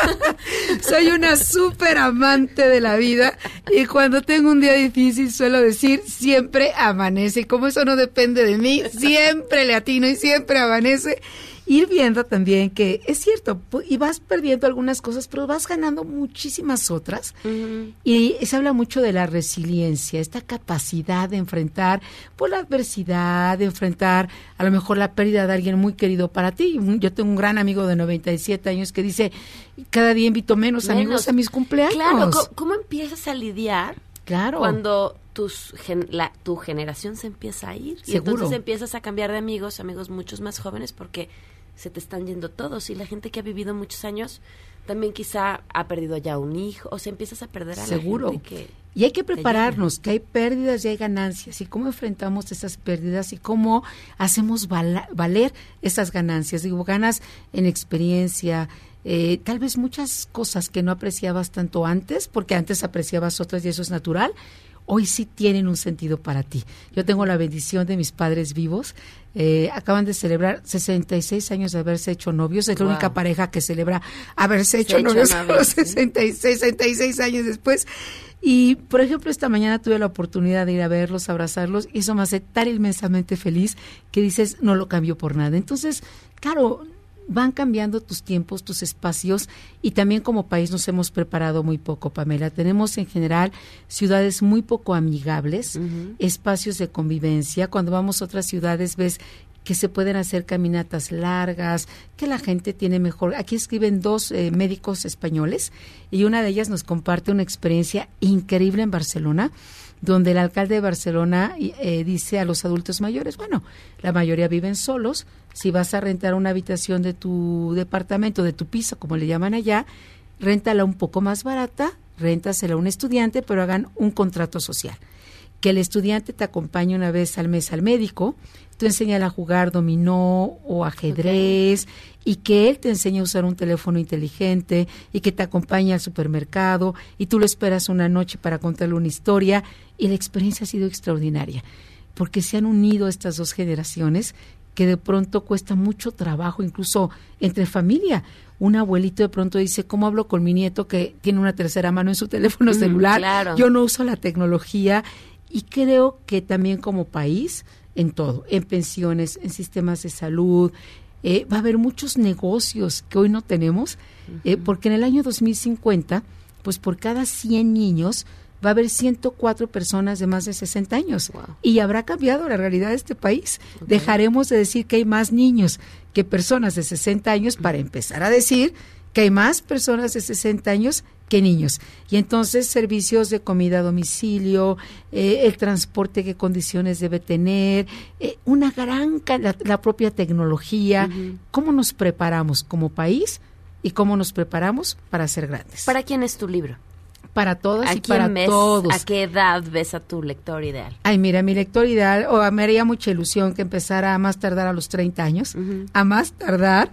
Soy una súper amante de la vida y cuando tengo un día difícil suelo decir siempre amanece, y como eso no depende de mí, siempre le atino y siempre amanece. Ir viendo también que es cierto, y vas perdiendo algunas cosas, pero vas ganando muchísimas otras. Uh-huh. Y se habla mucho de la resiliencia, esta capacidad de enfrentar por la adversidad, de enfrentar a lo mejor la pérdida de alguien muy querido para ti. Yo tengo un gran amigo de noventa y siete años que dice, cada día invito menos, menos. amigos a mis cumpleaños. Claro, ¿cómo, cómo empiezas a lidiar claro. cuando tus gen, la, tu generación se empieza a ir? Seguro. Y entonces empiezas a cambiar de amigos, amigos muchos más jóvenes, porque se te están yendo todos, y la gente que ha vivido muchos años también quizá ha perdido ya un hijo, o sea, empiezas a perder a Seguro. la gente que... Y hay que prepararnos, que hay pérdidas y hay ganancias, y cómo enfrentamos esas pérdidas y cómo hacemos val- valer esas ganancias. Digo, ganas en experiencia, eh, tal vez muchas cosas que no apreciabas tanto antes, porque antes apreciabas otras y eso es natural, hoy sí tienen un sentido para ti. Yo tengo la bendición de mis padres vivos, eh, acaban de celebrar sesenta y seis años de haberse hecho novios, es wow. la única pareja que celebra haberse hecho Se novios a los sesenta y seis, sesenta y seis años después. Y, por ejemplo, esta mañana tuve la oportunidad de ir a verlos, abrazarlos, y eso me hace tan inmensamente feliz que dices, no lo cambio por nada. Entonces, claro, van cambiando tus tiempos, tus espacios, y también como país nos hemos preparado muy poco, Pamela. Tenemos en general ciudades muy poco amigables, uh-huh. espacios de convivencia. Cuando vamos a otras ciudades ves que se pueden hacer caminatas largas, que la gente tiene mejor... Aquí escriben dos eh, médicos españoles y una de ellas nos comparte una experiencia increíble en Barcelona, donde el alcalde de Barcelona eh, dice a los adultos mayores, bueno, la mayoría viven solos, si vas a rentar una habitación de tu departamento, de tu piso, como le llaman allá, réntala un poco más barata, réntasela a un estudiante, pero hagan un contrato social. que el estudiante te acompañe una vez al mes al médico, tú enséñale a jugar dominó o ajedrez, okay, y que él te enseñe a usar un teléfono inteligente y que te acompañe al supermercado y tú lo esperas una noche para contarle una historia, y la experiencia ha sido extraordinaria porque se han unido estas dos generaciones que de pronto cuesta mucho trabajo, incluso entre familia. Un abuelito de pronto dice, ¿cómo hablo con mi nieto que tiene una tercera mano en su teléfono mm, celular? Claro. Yo no uso la tecnología. Y creo que también como país, en todo, en pensiones, en sistemas de salud, eh, va a haber muchos negocios que hoy no tenemos, uh-huh. eh, porque en el año dos mil cincuenta, pues por cada cien niños va a haber ciento cuatro personas de más de sesenta años. Wow. Y habrá cambiado la realidad de este país. Okay. Dejaremos de decir que hay más niños que personas de sesenta años para empezar a decir que hay más personas de sesenta años que niños. Y entonces servicios de comida a domicilio, eh, el transporte, qué condiciones debe tener, eh, una gran, la, la propia tecnología, uh-huh. cómo nos preparamos como país y cómo nos preparamos para ser grandes. ¿Para quién es tu libro? Para todas ¿A y para ves, todos. ¿A qué edad ves a tu lector ideal? Ay, mira, mi lector ideal, o oh, me haría mucha ilusión que empezara a más tardar a los treinta años, uh-huh. a más tardar.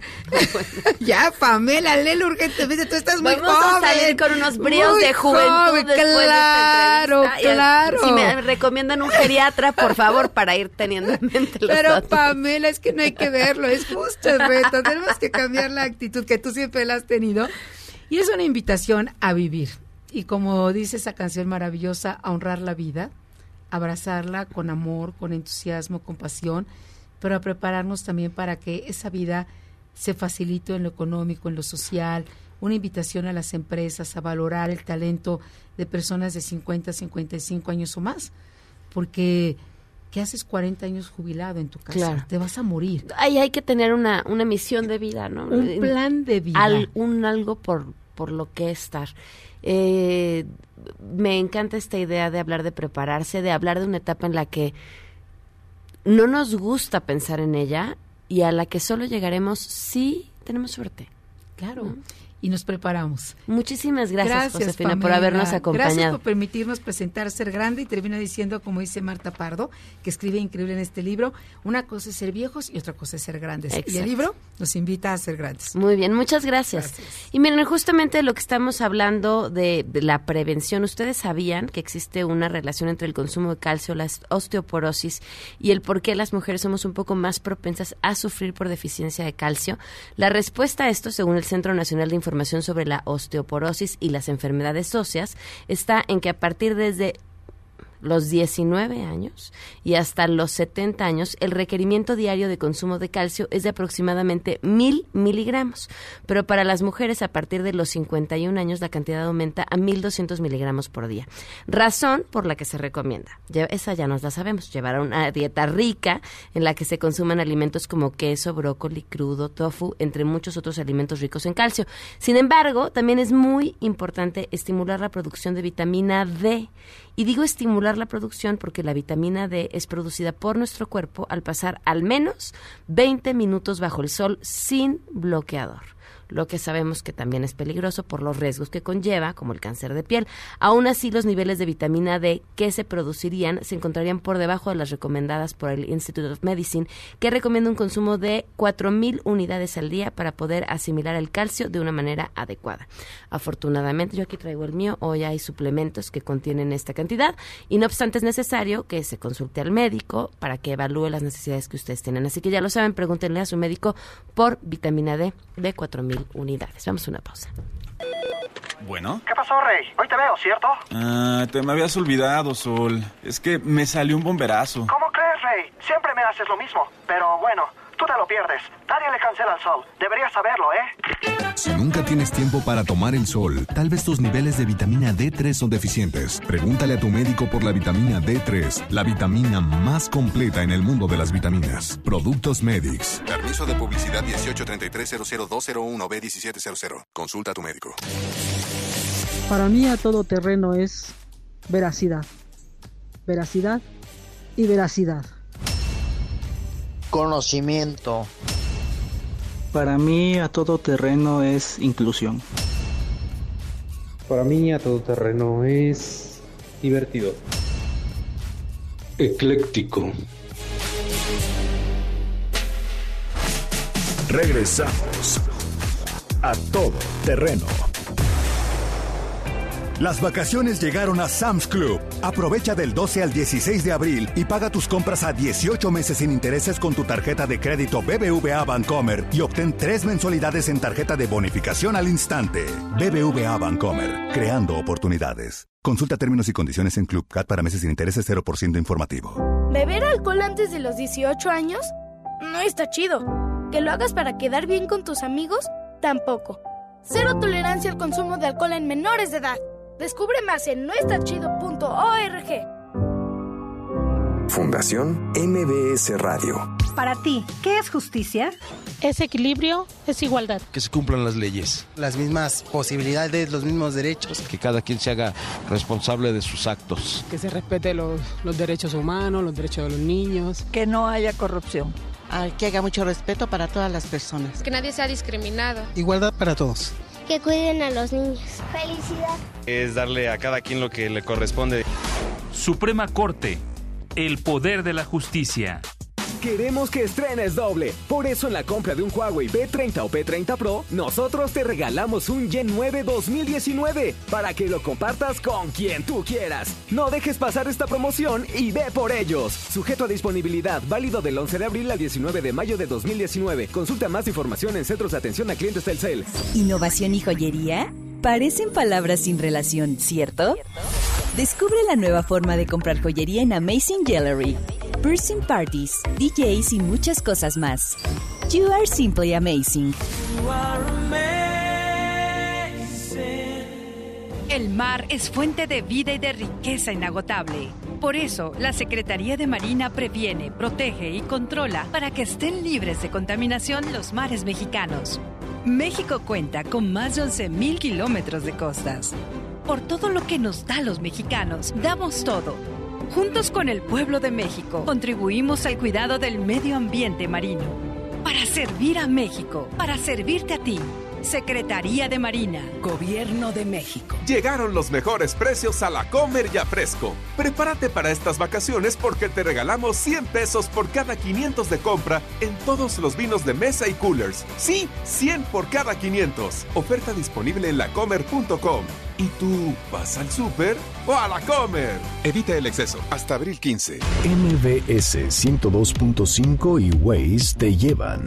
Ya, Pamela, léelo urgentemente, tú estás muy Vamos joven. Vamos a salir con unos bríos de juventud joven, después claro, de esta entrevista. Claro, Si me recomiendan un geriatra, por favor, para ir teniendo en mente los Pero datos. Pamela, es que no hay que verlo, es justo el reto, tenemos que cambiar la actitud que tú siempre la has tenido. Y es una invitación a vivir. Y como dice esa canción maravillosa, a honrar la vida, abrazarla con amor, con entusiasmo, con pasión, pero a prepararnos también para que esa vida se facilite en lo económico, en lo social. Una invitación a las empresas a valorar el talento de personas de cincuenta, cincuenta y cinco años o más, porque ¿qué haces cuarenta años jubilado en tu casa? Claro. Te vas a morir. Ahí hay que tener una, una misión de vida, ¿no? Un plan de vida. Al, un algo por, por lo que estar. Eh, me encanta esta idea de hablar de prepararse, de hablar de una etapa en la que no nos gusta pensar en ella y a la que solo llegaremos si tenemos suerte. Claro. ¿No? Y nos preparamos. Muchísimas gracias, gracias Josefina, Pamela, por habernos acompañado. Gracias por permitirnos presentar Ser Grande, y termina diciendo, como dice Marta Pardo, que escribe increíble en este libro, una cosa es ser viejos y otra cosa es ser grandes. Exacto. Y el libro nos invita a ser grandes. Muy bien, muchas gracias. gracias. Y miren, justamente lo que estamos hablando de, de la prevención, ¿ustedes sabían que existe una relación entre el consumo de calcio, la osteoporosis y el por qué las mujeres somos un poco más propensas a sufrir por deficiencia de calcio? La respuesta a esto, según el Centro Nacional de Información Información sobre la osteoporosis y las enfermedades óseas, está en que a partir desde los diecinueve años y hasta los setenta años, el requerimiento diario de consumo de calcio es de aproximadamente mil miligramos, pero para las mujeres a partir de los cincuenta y un años la cantidad aumenta a mil doscientos miligramos por día, razón por la que se recomienda, esa ya nos la sabemos, llevar una dieta rica en la que se consuman alimentos como queso, brócoli crudo, tofu, entre muchos otros alimentos ricos en calcio. Sin embargo, también es muy importante estimular la producción de vitamina D. Y digo estimular la producción porque la vitamina D es producida por nuestro cuerpo al pasar al menos veinte minutos bajo el sol sin bloqueador, lo que sabemos que también es peligroso por los riesgos que conlleva, como el cáncer de piel. Aún así, los niveles de vitamina D que se producirían se encontrarían por debajo de las recomendadas por el Institute of Medicine, que recomienda un consumo de cuatro mil unidades al día para poder asimilar el calcio de una manera adecuada. Afortunadamente, yo aquí traigo el mío, hoy hay suplementos que contienen esta cantidad, y no obstante es necesario que se consulte al médico para que evalúe las necesidades que ustedes tienen. Así que ya lo saben, pregúntenle a su médico por vitamina D de cuatro mil unidades. Vamos a una pausa. Bueno. ¿Qué pasó, Rey? Hoy te veo, ¿cierto? Ah, te me habías olvidado, Sol. Es que me salió un bomberazo. ¿Cómo crees, Rey? Siempre me haces lo mismo. Pero bueno, tú te lo pierdes. Nadie le cancela al sol. Deberías saberlo, ¿eh? Si nunca tienes tiempo para tomar el sol, tal vez tus niveles de vitamina D tres son deficientes. Pregúntale a tu médico por la vitamina D tres, la vitamina más completa en el mundo de las vitaminas. Productos Medix. Permiso de publicidad dieciocho treinta y tres cero cero dos cero uno B diecisiete cero cero. Consulta a tu médico. Para mí a todo terreno es veracidad. Veracidad y veracidad. Conocimiento. Para mí a todo terreno es inclusión. Para mí a todo terreno es divertido. ecléctico. Regresamos a Todo Terreno. Las vacaciones llegaron a Sam's Club. Aprovecha del doce al dieciséis de abril y paga tus compras a dieciocho meses sin intereses con tu tarjeta de crédito B B V A Bancomer y obtén tres mensualidades en tarjeta de bonificación al instante. B B V A Bancomer, creando oportunidades. Consulta términos y condiciones en Club Cat para meses sin intereses cero por ciento informativo. ¿Beber alcohol antes de los dieciocho años? No está chido. ¿Que lo hagas para quedar bien con tus amigos? Tampoco. Cero tolerancia al consumo de alcohol en menores de edad. Descubre más en no está chido punto org. Fundación M B S Radio. Para ti, ¿qué es justicia? Es equilibrio, es igualdad. Que se cumplan las leyes. Las mismas posibilidades, los mismos derechos. Que cada quien se haga responsable de sus actos. Que se respete los, los derechos humanos, los derechos de los niños. Que no haya corrupción. Ay, que haya mucho respeto para todas las personas. Que nadie sea discriminado. Igualdad para todos. Que cuiden a los niños. Felicidad. Es darle a cada quien lo que le corresponde. Suprema Corte, el poder de la justicia. Queremos que estrenes doble. Por eso en la compra de un Huawei P treinta o P treinta Pro, nosotros te regalamos un Gen nueve dos mil diecinueve para que lo compartas con quien tú quieras. No dejes pasar esta promoción y ve por ellos. Sujeto a disponibilidad, válido del once de abril al diecinueve de mayo de dos mil diecinueve. Consulta más información en centros de atención a clientes Telcel. ¿Innovación y joyería? Parecen palabras sin relación, ¿cierto? Descubre la nueva forma de comprar joyería en Amazing Jewelry. Piercing parties, D Js y muchas cosas más. You are simply amazing. El mar es fuente de vida y de riqueza inagotable. Por eso, la Secretaría de Marina previene, protege y controla para que estén libres de contaminación los mares mexicanos. México cuenta con más de once mil kilómetros de costas. Por todo lo que nos da los mexicanos, damos todo. Juntos con el pueblo de México, contribuimos al cuidado del medio ambiente marino. Para servir a México, para servirte a ti. Secretaría de Marina. Gobierno de México. Llegaron los mejores precios a la Comer y a Fresco. Prepárate para estas vacaciones porque te regalamos cien pesos por cada quinientos de compra en todos los vinos de mesa y coolers. Sí, cien por cada quinientos. Oferta disponible en lacomer punto com. ¿Y tú vas al súper o a la Comer? Evita el exceso. Hasta abril quince. M B S ciento dos punto cinco y Waze te llevan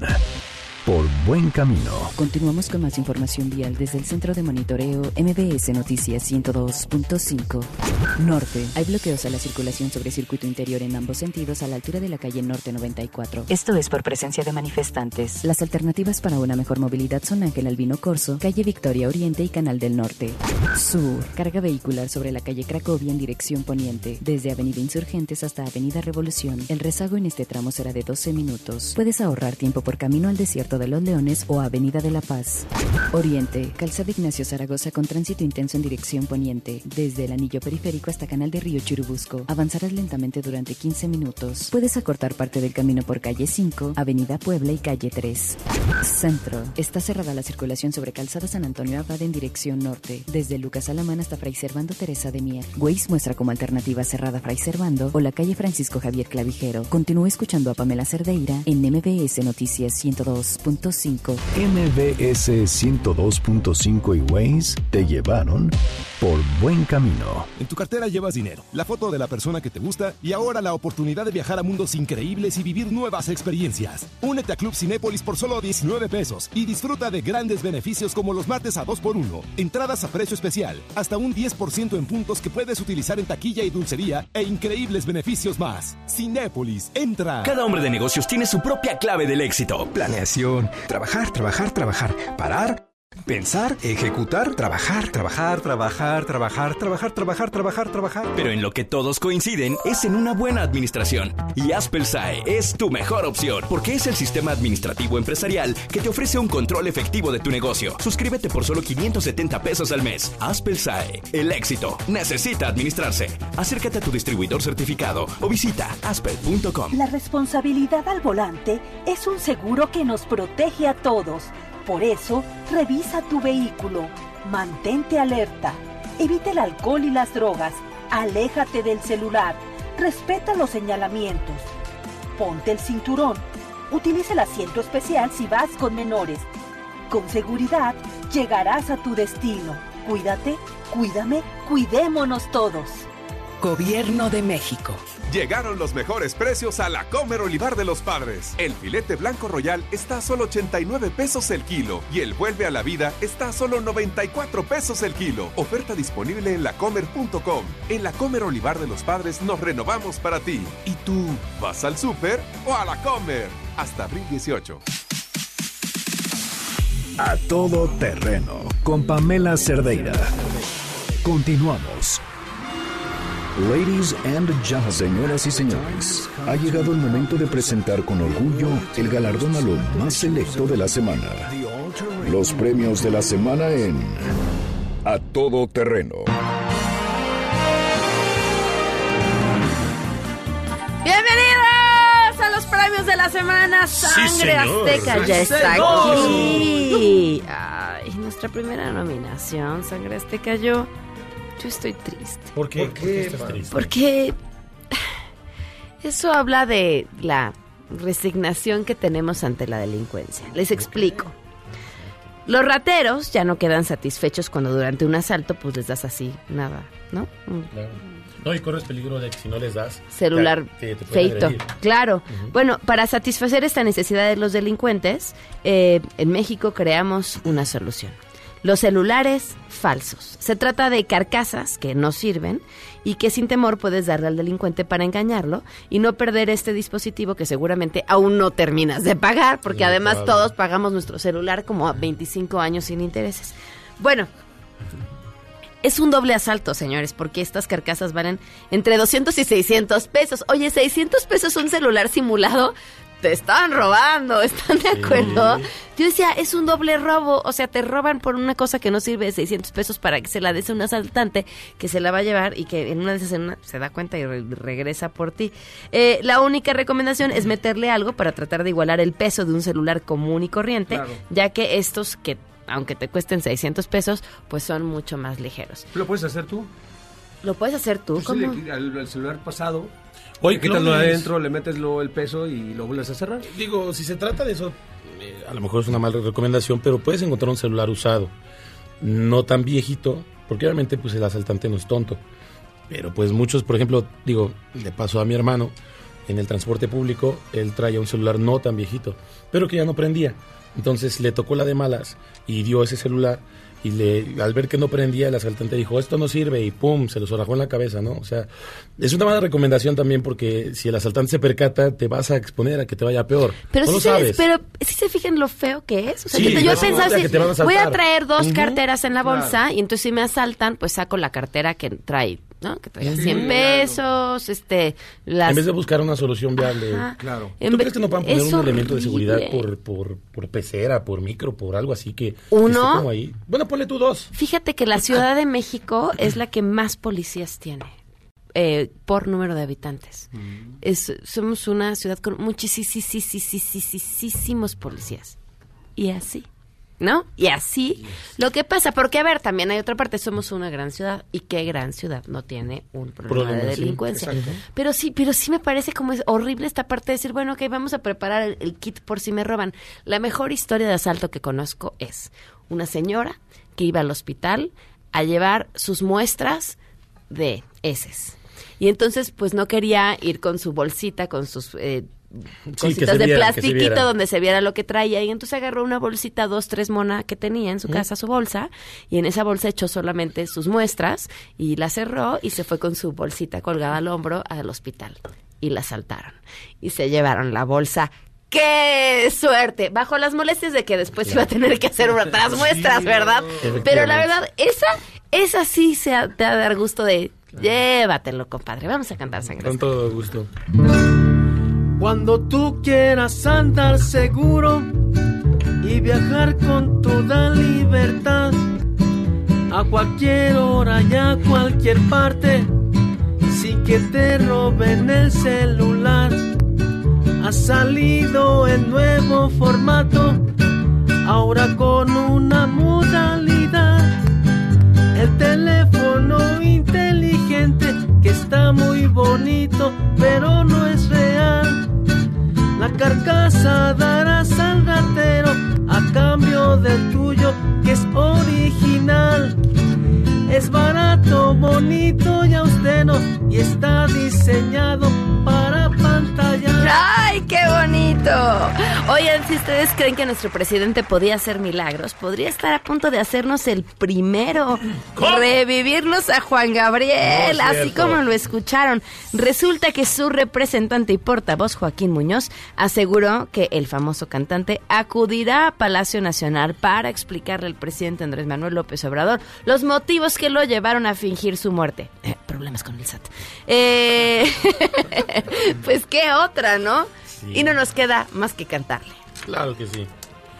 por buen camino. Continuamos con más información vial desde el Centro de Monitoreo M B S Noticias ciento dos punto cinco. Norte. Hay bloqueos a la circulación sobre circuito interior en ambos sentidos a la altura de la calle Norte noventa y cuatro. Esto es por presencia de manifestantes. Las alternativas para una mejor movilidad son Ángel Albino Corzo, calle Victoria Oriente y Canal del Norte. Sur. Carga vehicular sobre la calle Cracovia en dirección poniente, desde Avenida Insurgentes hasta Avenida Revolución. El rezago en este tramo será de doce minutos. Puedes ahorrar tiempo por camino al desierto de los Leones o Avenida de la Paz. Oriente, calzada Ignacio Zaragoza con tránsito intenso en dirección poniente, desde el anillo periférico hasta Canal de Río Churubusco. Avanzarás lentamente durante quince minutos. Puedes acortar parte del camino por calle cinco, Avenida Puebla y calle tres. Centro, está cerrada la circulación sobre calzada San Antonio Abad en dirección norte, desde Lucas Alamán hasta Fray Servando Teresa de Mier. Waze muestra como alternativa cerrada Fray Servando o la calle Francisco Javier Clavijero. Continúa escuchando a Pamela Cerdeira en M B S Noticias ciento dos punto cinco. M B S ciento dos punto cinco y Waze te llevaron por buen camino. En tu cartera llevas dinero, la foto de la persona que te gusta y ahora la oportunidad de viajar a mundos increíbles y vivir nuevas experiencias. Únete a Club Cinépolis por solo diecinueve pesos y disfruta de grandes beneficios como los martes a dos por uno, entradas a precio especial, hasta un diez por ciento en puntos que puedes utilizar en taquilla y dulcería e increíbles beneficios más. Cinépolis, entra. Cada hombre de negocios tiene su propia clave del éxito. Planeación. Trabajar, trabajar, trabajar. Parar. Pensar, ejecutar, trabajar, trabajar, trabajar, trabajar, trabajar, trabajar, trabajar, trabajar. Pero en lo que todos coinciden es en una buena administración. Y ASPELSAE es tu mejor opción, porque es el sistema administrativo empresarial que te ofrece un control efectivo de tu negocio. Suscríbete por solo quinientos setenta pesos al mes. ASPELSAE, el éxito necesita administrarse. Acércate a tu distribuidor certificado o visita aspel punto com. La responsabilidad al volante es un seguro que nos protege a todos. Por eso, revisa tu vehículo, mantente alerta, evita el alcohol y las drogas, aléjate del celular, respeta los señalamientos. Ponte el cinturón. Utiliza el asiento especial si vas con menores. Con seguridad, llegarás a tu destino. Cuídate, cuídame, cuidémonos todos. Gobierno de México. Llegaron los mejores precios a La Comer Olivar de los Padres. El filete blanco royal está a solo ochenta y nueve pesos el kilo y el vuelve a la vida está a solo noventa y cuatro pesos el kilo. Oferta disponible en lacomer punto com. En La Comer Olivar de los Padres nos renovamos para ti. ¿Y tú vas al súper o a La Comer? Hasta abril dieciocho. A todo terreno con Pamela Cerdeira. Continuamos. Ladies and gentlemen, señoras y señores, ha llegado el momento de presentar con orgullo el galardón a lo más selecto de la semana. Los premios de la semana en A Todo Terreno. ¡Bienvenidos a los premios de la semana! ¡Sangre sí, Azteca sí, ya está aquí! Ay, nuestra primera nominación, Sangre Azteca, yo... Yo estoy triste. ¿Por qué? ¿Por qué estás triste? Porque eso habla de la resignación que tenemos ante la delincuencia. Les explico. Los rateros ya no quedan satisfechos cuando durante un asalto pues les das así, nada, ¿no? Claro. No, y corres peligro de que si no les das... Celular te, te feito. Agredir. Claro. Uh-huh. Bueno, para satisfacer esta necesidad de los delincuentes, eh, en México creamos una solución. Los celulares falsos. Se trata de carcasas que no sirven y que sin temor puedes darle al delincuente para engañarlo y no perder este dispositivo que seguramente aún no terminas de pagar, porque sí, además claro. Todos pagamos nuestro celular como a veinticinco años sin intereses. Bueno, es un doble asalto, señores, porque estas carcasas valen entre doscientos y seiscientos pesos. Oye, ¿seiscientos pesos un celular simulado? Te están robando, ¿están de acuerdo? Sí. Yo decía, es un doble robo, o sea, te roban por una cosa que no sirve de seiscientos pesos para que se la des a un asaltante que se la va a llevar y que en una de esas en una, se da cuenta y re- regresa por ti. Eh, la única recomendación es meterle algo para tratar de igualar el peso de un celular común y corriente, claro. Ya que estos que, aunque te cuesten seiscientos pesos, pues son mucho más ligeros. ¿Lo puedes hacer tú? ¿Lo puedes hacer tú? Pues ¿Cómo? Le, al, al celular pasado... Oye, quítalo adentro, le metes lo, el peso y lo vuelves a cerrar. Digo, si se trata de eso, eh, a lo mejor es una mala recomendación, pero puedes encontrar un celular usado, no tan viejito, porque obviamente pues el asaltante no es tonto. Pero pues muchos, por ejemplo, digo, le pasó a mi hermano en el transporte público, él traía un celular no tan viejito, pero que ya no prendía. Entonces le tocó la de malas y dio ese celular. Y le, al ver que no prendía, el asaltante dijo, esto no sirve, y pum, se lo zorrajó en la cabeza, ¿no? O sea, es una mala recomendación también porque si el asaltante se percata, te vas a exponer a que te vaya peor. Pero, no si, lo se, sabes. pero si se fijan lo feo que es. O sea, sí, yo, yo he pensado, si voy a traer dos uh-huh. carteras en la bolsa, claro. Y entonces si me asaltan, pues saco la cartera que trae, ¿no? Que trae sí, cien pesos, claro. este... Las... En vez de buscar una solución viable, Ajá. claro. ¿Tú En crees que no puedan poner un horrible. elemento de seguridad por, por, por pecera, por micro, por algo así que... Uno. Que esté como ahí? Bueno, ponle tú dos. Fíjate que la Ciudad de México es la que más policías tiene. Eh, por número de habitantes. Mm. Es, somos una ciudad con muchísimos policías. Y así, ¿no? Y así, yes. Lo que pasa, porque a ver, también hay otra parte, somos una gran ciudad, y qué gran ciudad no tiene un problema, problema de delincuencia. Sí, pero sí, pero sí me parece como es horrible esta parte de decir, bueno, ok, vamos a preparar el, el kit por si me roban. La mejor historia de asalto que conozco es una señora que iba al hospital a llevar sus muestras de heces. Y entonces, pues no quería ir con su bolsita, con sus eh, cositas sí, de viera, plastiquito se donde se viera lo que traía. Y entonces agarró una bolsita, dos, tres mona que tenía en su casa, su bolsa. Y en esa bolsa echó solamente sus muestras y la cerró y se fue con su bolsita colgada al hombro al hospital. Y la asaltaron. Y se llevaron la bolsa. ¡Qué suerte! Bajo las molestias de que después claro. Iba a tener que hacer otras muestras, sí, ¿verdad? No. Pero la verdad, esa, esa sí se ha, te va a dar gusto de... Llévatelo, compadre. Vamos a cantar Sangre. Con todo gusto. Cuando tú quieras andar seguro y viajar con toda libertad, a cualquier hora y a cualquier parte, sin que te roben el celular. Ha salido el nuevo formato, ahora con una modalidad. El teléfono inteligente que está muy bonito bonito, pero no es real. La carcasa darás al ratero a cambio del tuyo, que es original. Es barato, bonito y austero, y está diseñado para pantallar. ¡Ay, qué bonito! Oigan, si ustedes creen que nuestro presidente podía hacer milagros, podría estar a punto de hacernos el primero. ¿Cómo? Revivirnos a Juan Gabriel, no, así como lo escucharon. Resulta que su representante y portavoz, Joaquín Muñoz, aseguró que el famoso cantante acudirá a Palacio Nacional para explicarle al presidente Andrés Manuel López Obrador los motivos que lo llevaron a fingir su muerte. Eh, problemas con el S A T. Eh, pues qué otra, ¿no? Sí. Y no nos queda más que cantarle. Claro que sí.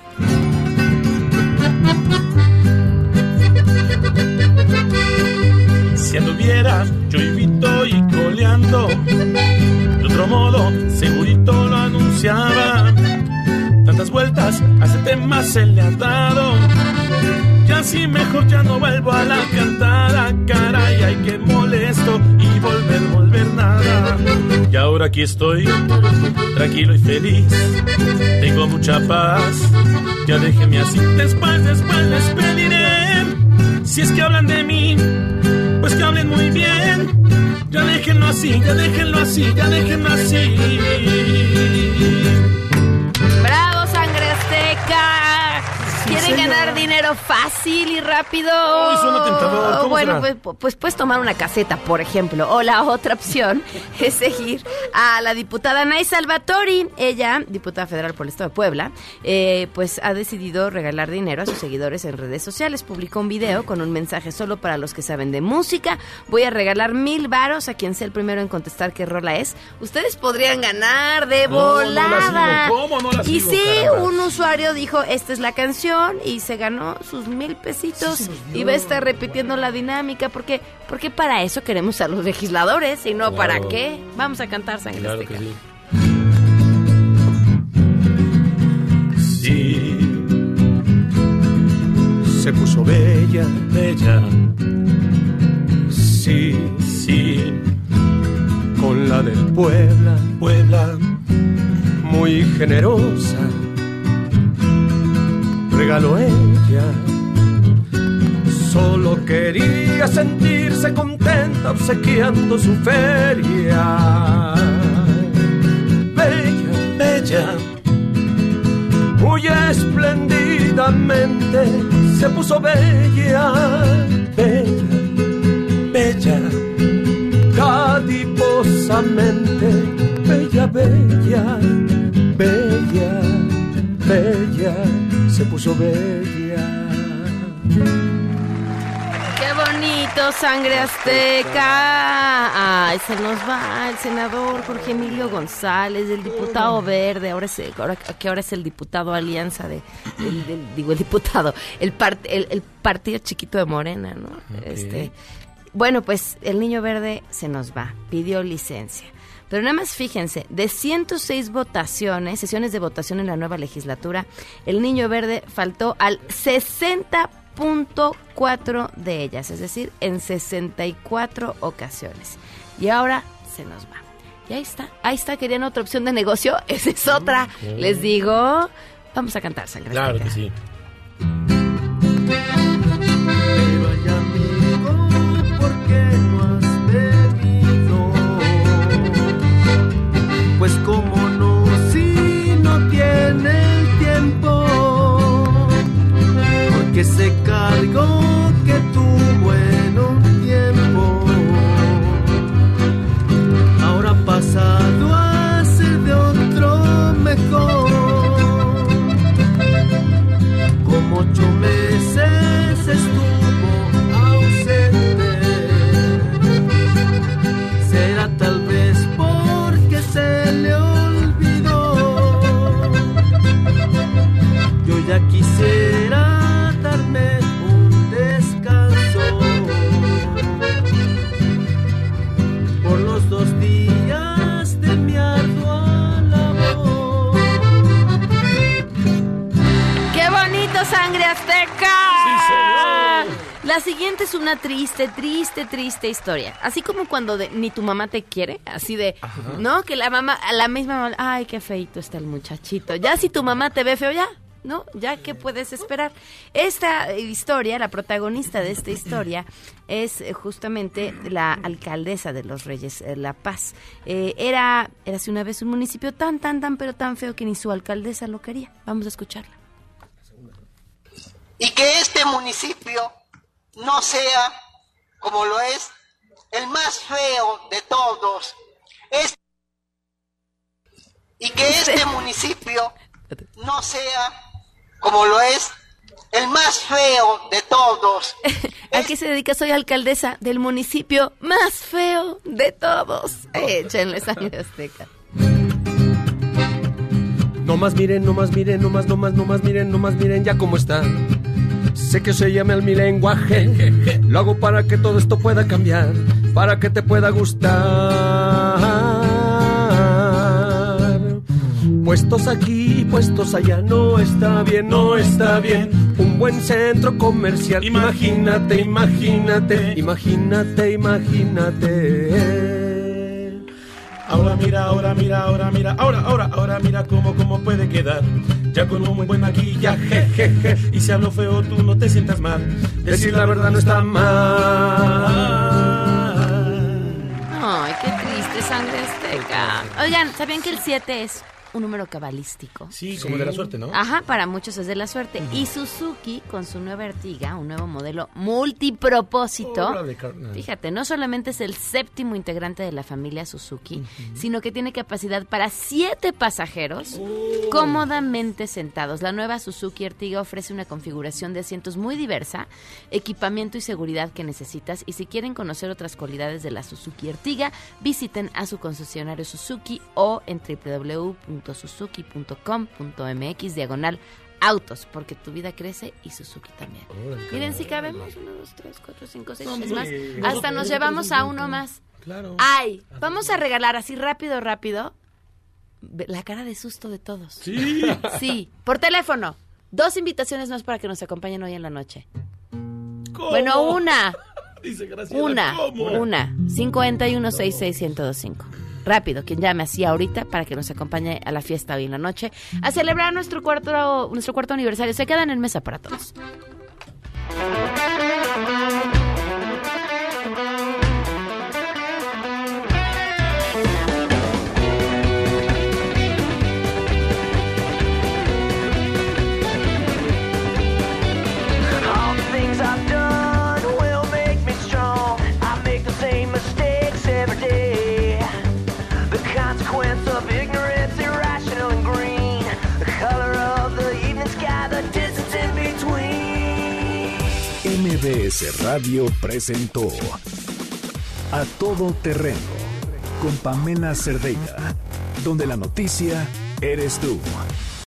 Si anduviera yo invito y coleando, de otro modo segurito lo anunciaba. Tantas vueltas a ese tema se le ha dado, ya así mejor ya no vuelvo a la cantada. Caray, ay, qué molesto, y volver, volver nada. Y ahora aquí estoy, tranquilo y feliz, tengo mucha paz, ya déjenme así. Después, después les pediré, si es que hablan de mí, pues que hablen muy bien. Ya déjenlo así, ya déjenlo así, ya déjenlo así. ¡Bravo, Sangre Azteca! ¿Quieren ganar dinero fácil y rápido? Uy, suena tentador. ¿Cómo bueno, será? pues, pues puedes tomar una caseta, por ejemplo. O la otra opción es seguir a la diputada Nay Salvatori. Ella, diputada federal por el Estado de Puebla, eh, pues ha decidido regalar dinero a sus seguidores en redes sociales. Publicó un video con un mensaje solo para los que saben de música. Voy a regalar mil varos a quien sea el primero en contestar qué rola es. Ustedes podrían ganar de volada. No, no ¿Cómo no la y sigo, sí, caramba? un usuario dijo, esta es la canción, y se ganó sus mil pesitos, sí, y va a estar repitiendo la dinámica, porque porque para eso queremos a los legisladores, y no claro. ¿Para qué? Vamos a cantar Sangre Claro Azteca. Que sí. Sí, se puso bella, bella, sí, sí, con la del Puebla, Puebla, muy generosa, regaló ella. Solo quería sentirse contenta obsequiando su feria. Bella, bella, muy espléndidamente se puso bella, bella, bella, cadiposamente, bella, bella, bella, bella, se puso bella. ¡Qué bonito, Sangre Azteca! Ay, se nos va el senador Jorge Emilio González, el diputado verde, ahora es, ahora, que ahora es el diputado Alianza de, del, del, digo el diputado, el, part, el, el partido chiquito de Morena, ¿no? Okay. Este, bueno, pues el niño verde se nos va, pidió licencia. Pero nada más fíjense, de ciento seis votaciones, sesiones de votación en la nueva legislatura, el niño verde faltó al sesenta punto cuatro de ellas, es decir, en sesenta y cuatro ocasiones. Y ahora se nos va. Y ahí está, ahí está, querían otra opción de negocio, esa es otra. Okay. Les digo, vamos a cantar Sangre Claro Azteca. que sí. Pero ay, amigo, ¿por qué no has venido? Pues como no, si no tiene el tiempo, porque se cargó que tuvo en un tiempo, ahora pasado a ser de otro mejor. siguiente es una triste, triste, triste historia. Así como cuando de, ni tu mamá te quiere, así de, ajá, ¿no? Que la mamá, la misma mamá, ay, qué feito está el muchachito. Ya si tu mamá te ve feo, ya, ¿no? Ya, ¿qué puedes esperar? Esta historia, la protagonista de esta historia es justamente la alcaldesa de Los Reyes, La Paz. Eh, era, era hace una vez un municipio tan, tan, tan, pero tan feo que ni su alcaldesa lo quería. Vamos a escucharla. Y que este municipio no sea, como lo es, el más feo de todos. Es... Y que este municipio no sea, como lo es, el más feo de todos. ¿A qué se dedica? Soy alcaldesa del municipio más feo de todos. Échenle sangre azteca. No más miren, no más miren, no más, no más, no más miren, no más miren ya cómo está. Sé que se llame al mi lenguaje, lo hago para que todo esto pueda cambiar, para que te pueda gustar. Puestos aquí y puestos allá, no está bien, no está bien. Un buen centro comercial, imagínate, imagínate, imagínate, imagínate. Ahora mira, ahora mira, ahora mira, ahora, ahora, ahora mira cómo, cómo puede quedar. Ya con un buen maquillaje, je, je, y si hablo feo tú no te sientas mal. Decir la verdad no está mal. Ay, qué triste, sangre azteca. Oigan, ¿sabían que el siete es un número cabalístico? Sí, como sí, de la suerte, ¿no? Ajá, para muchos es de la suerte. Uh-huh. Y Suzuki, con su nueva Ertiga, un nuevo modelo multipropósito, oh, fíjate, no solamente es el séptimo integrante de la familia Suzuki, uh-huh, sino que tiene capacidad para siete pasajeros oh, cómodamente sentados. La nueva Suzuki Ertiga ofrece una configuración de asientos muy diversa, equipamiento y seguridad que necesitas. Y si quieren conocer otras cualidades de la Suzuki Ertiga, visiten a su concesionario Suzuki o en doble u doble u doble u punto suzuki punto com punto m x diagonal autos, porque tu vida crece y Suzuki también. Oh, miren si cabemos, uno, dos, tres, cuatro, cinco, seis, es más, hasta nos llevamos a uno más. Claro. Ay, vamos a regalar así rápido, rápido, la cara de susto de todos. Sí. Sí, por teléfono. Dos invitaciones más para que nos acompañen hoy en la noche. ¿Cómo? Bueno, una. Dice Graciela, una, ¿cómo? una. cincuenta y uno, sesenta y seis, ciento veinticinco. Rápido, quien llame así ahorita para que nos acompañe a la fiesta hoy en la noche a celebrar nuestro cuarto, nuestro cuarto aniversario. Se quedan en mesa para todos. M B S Radio presentó A Todo Terreno con Pamela Cerdeira, donde la noticia eres tú.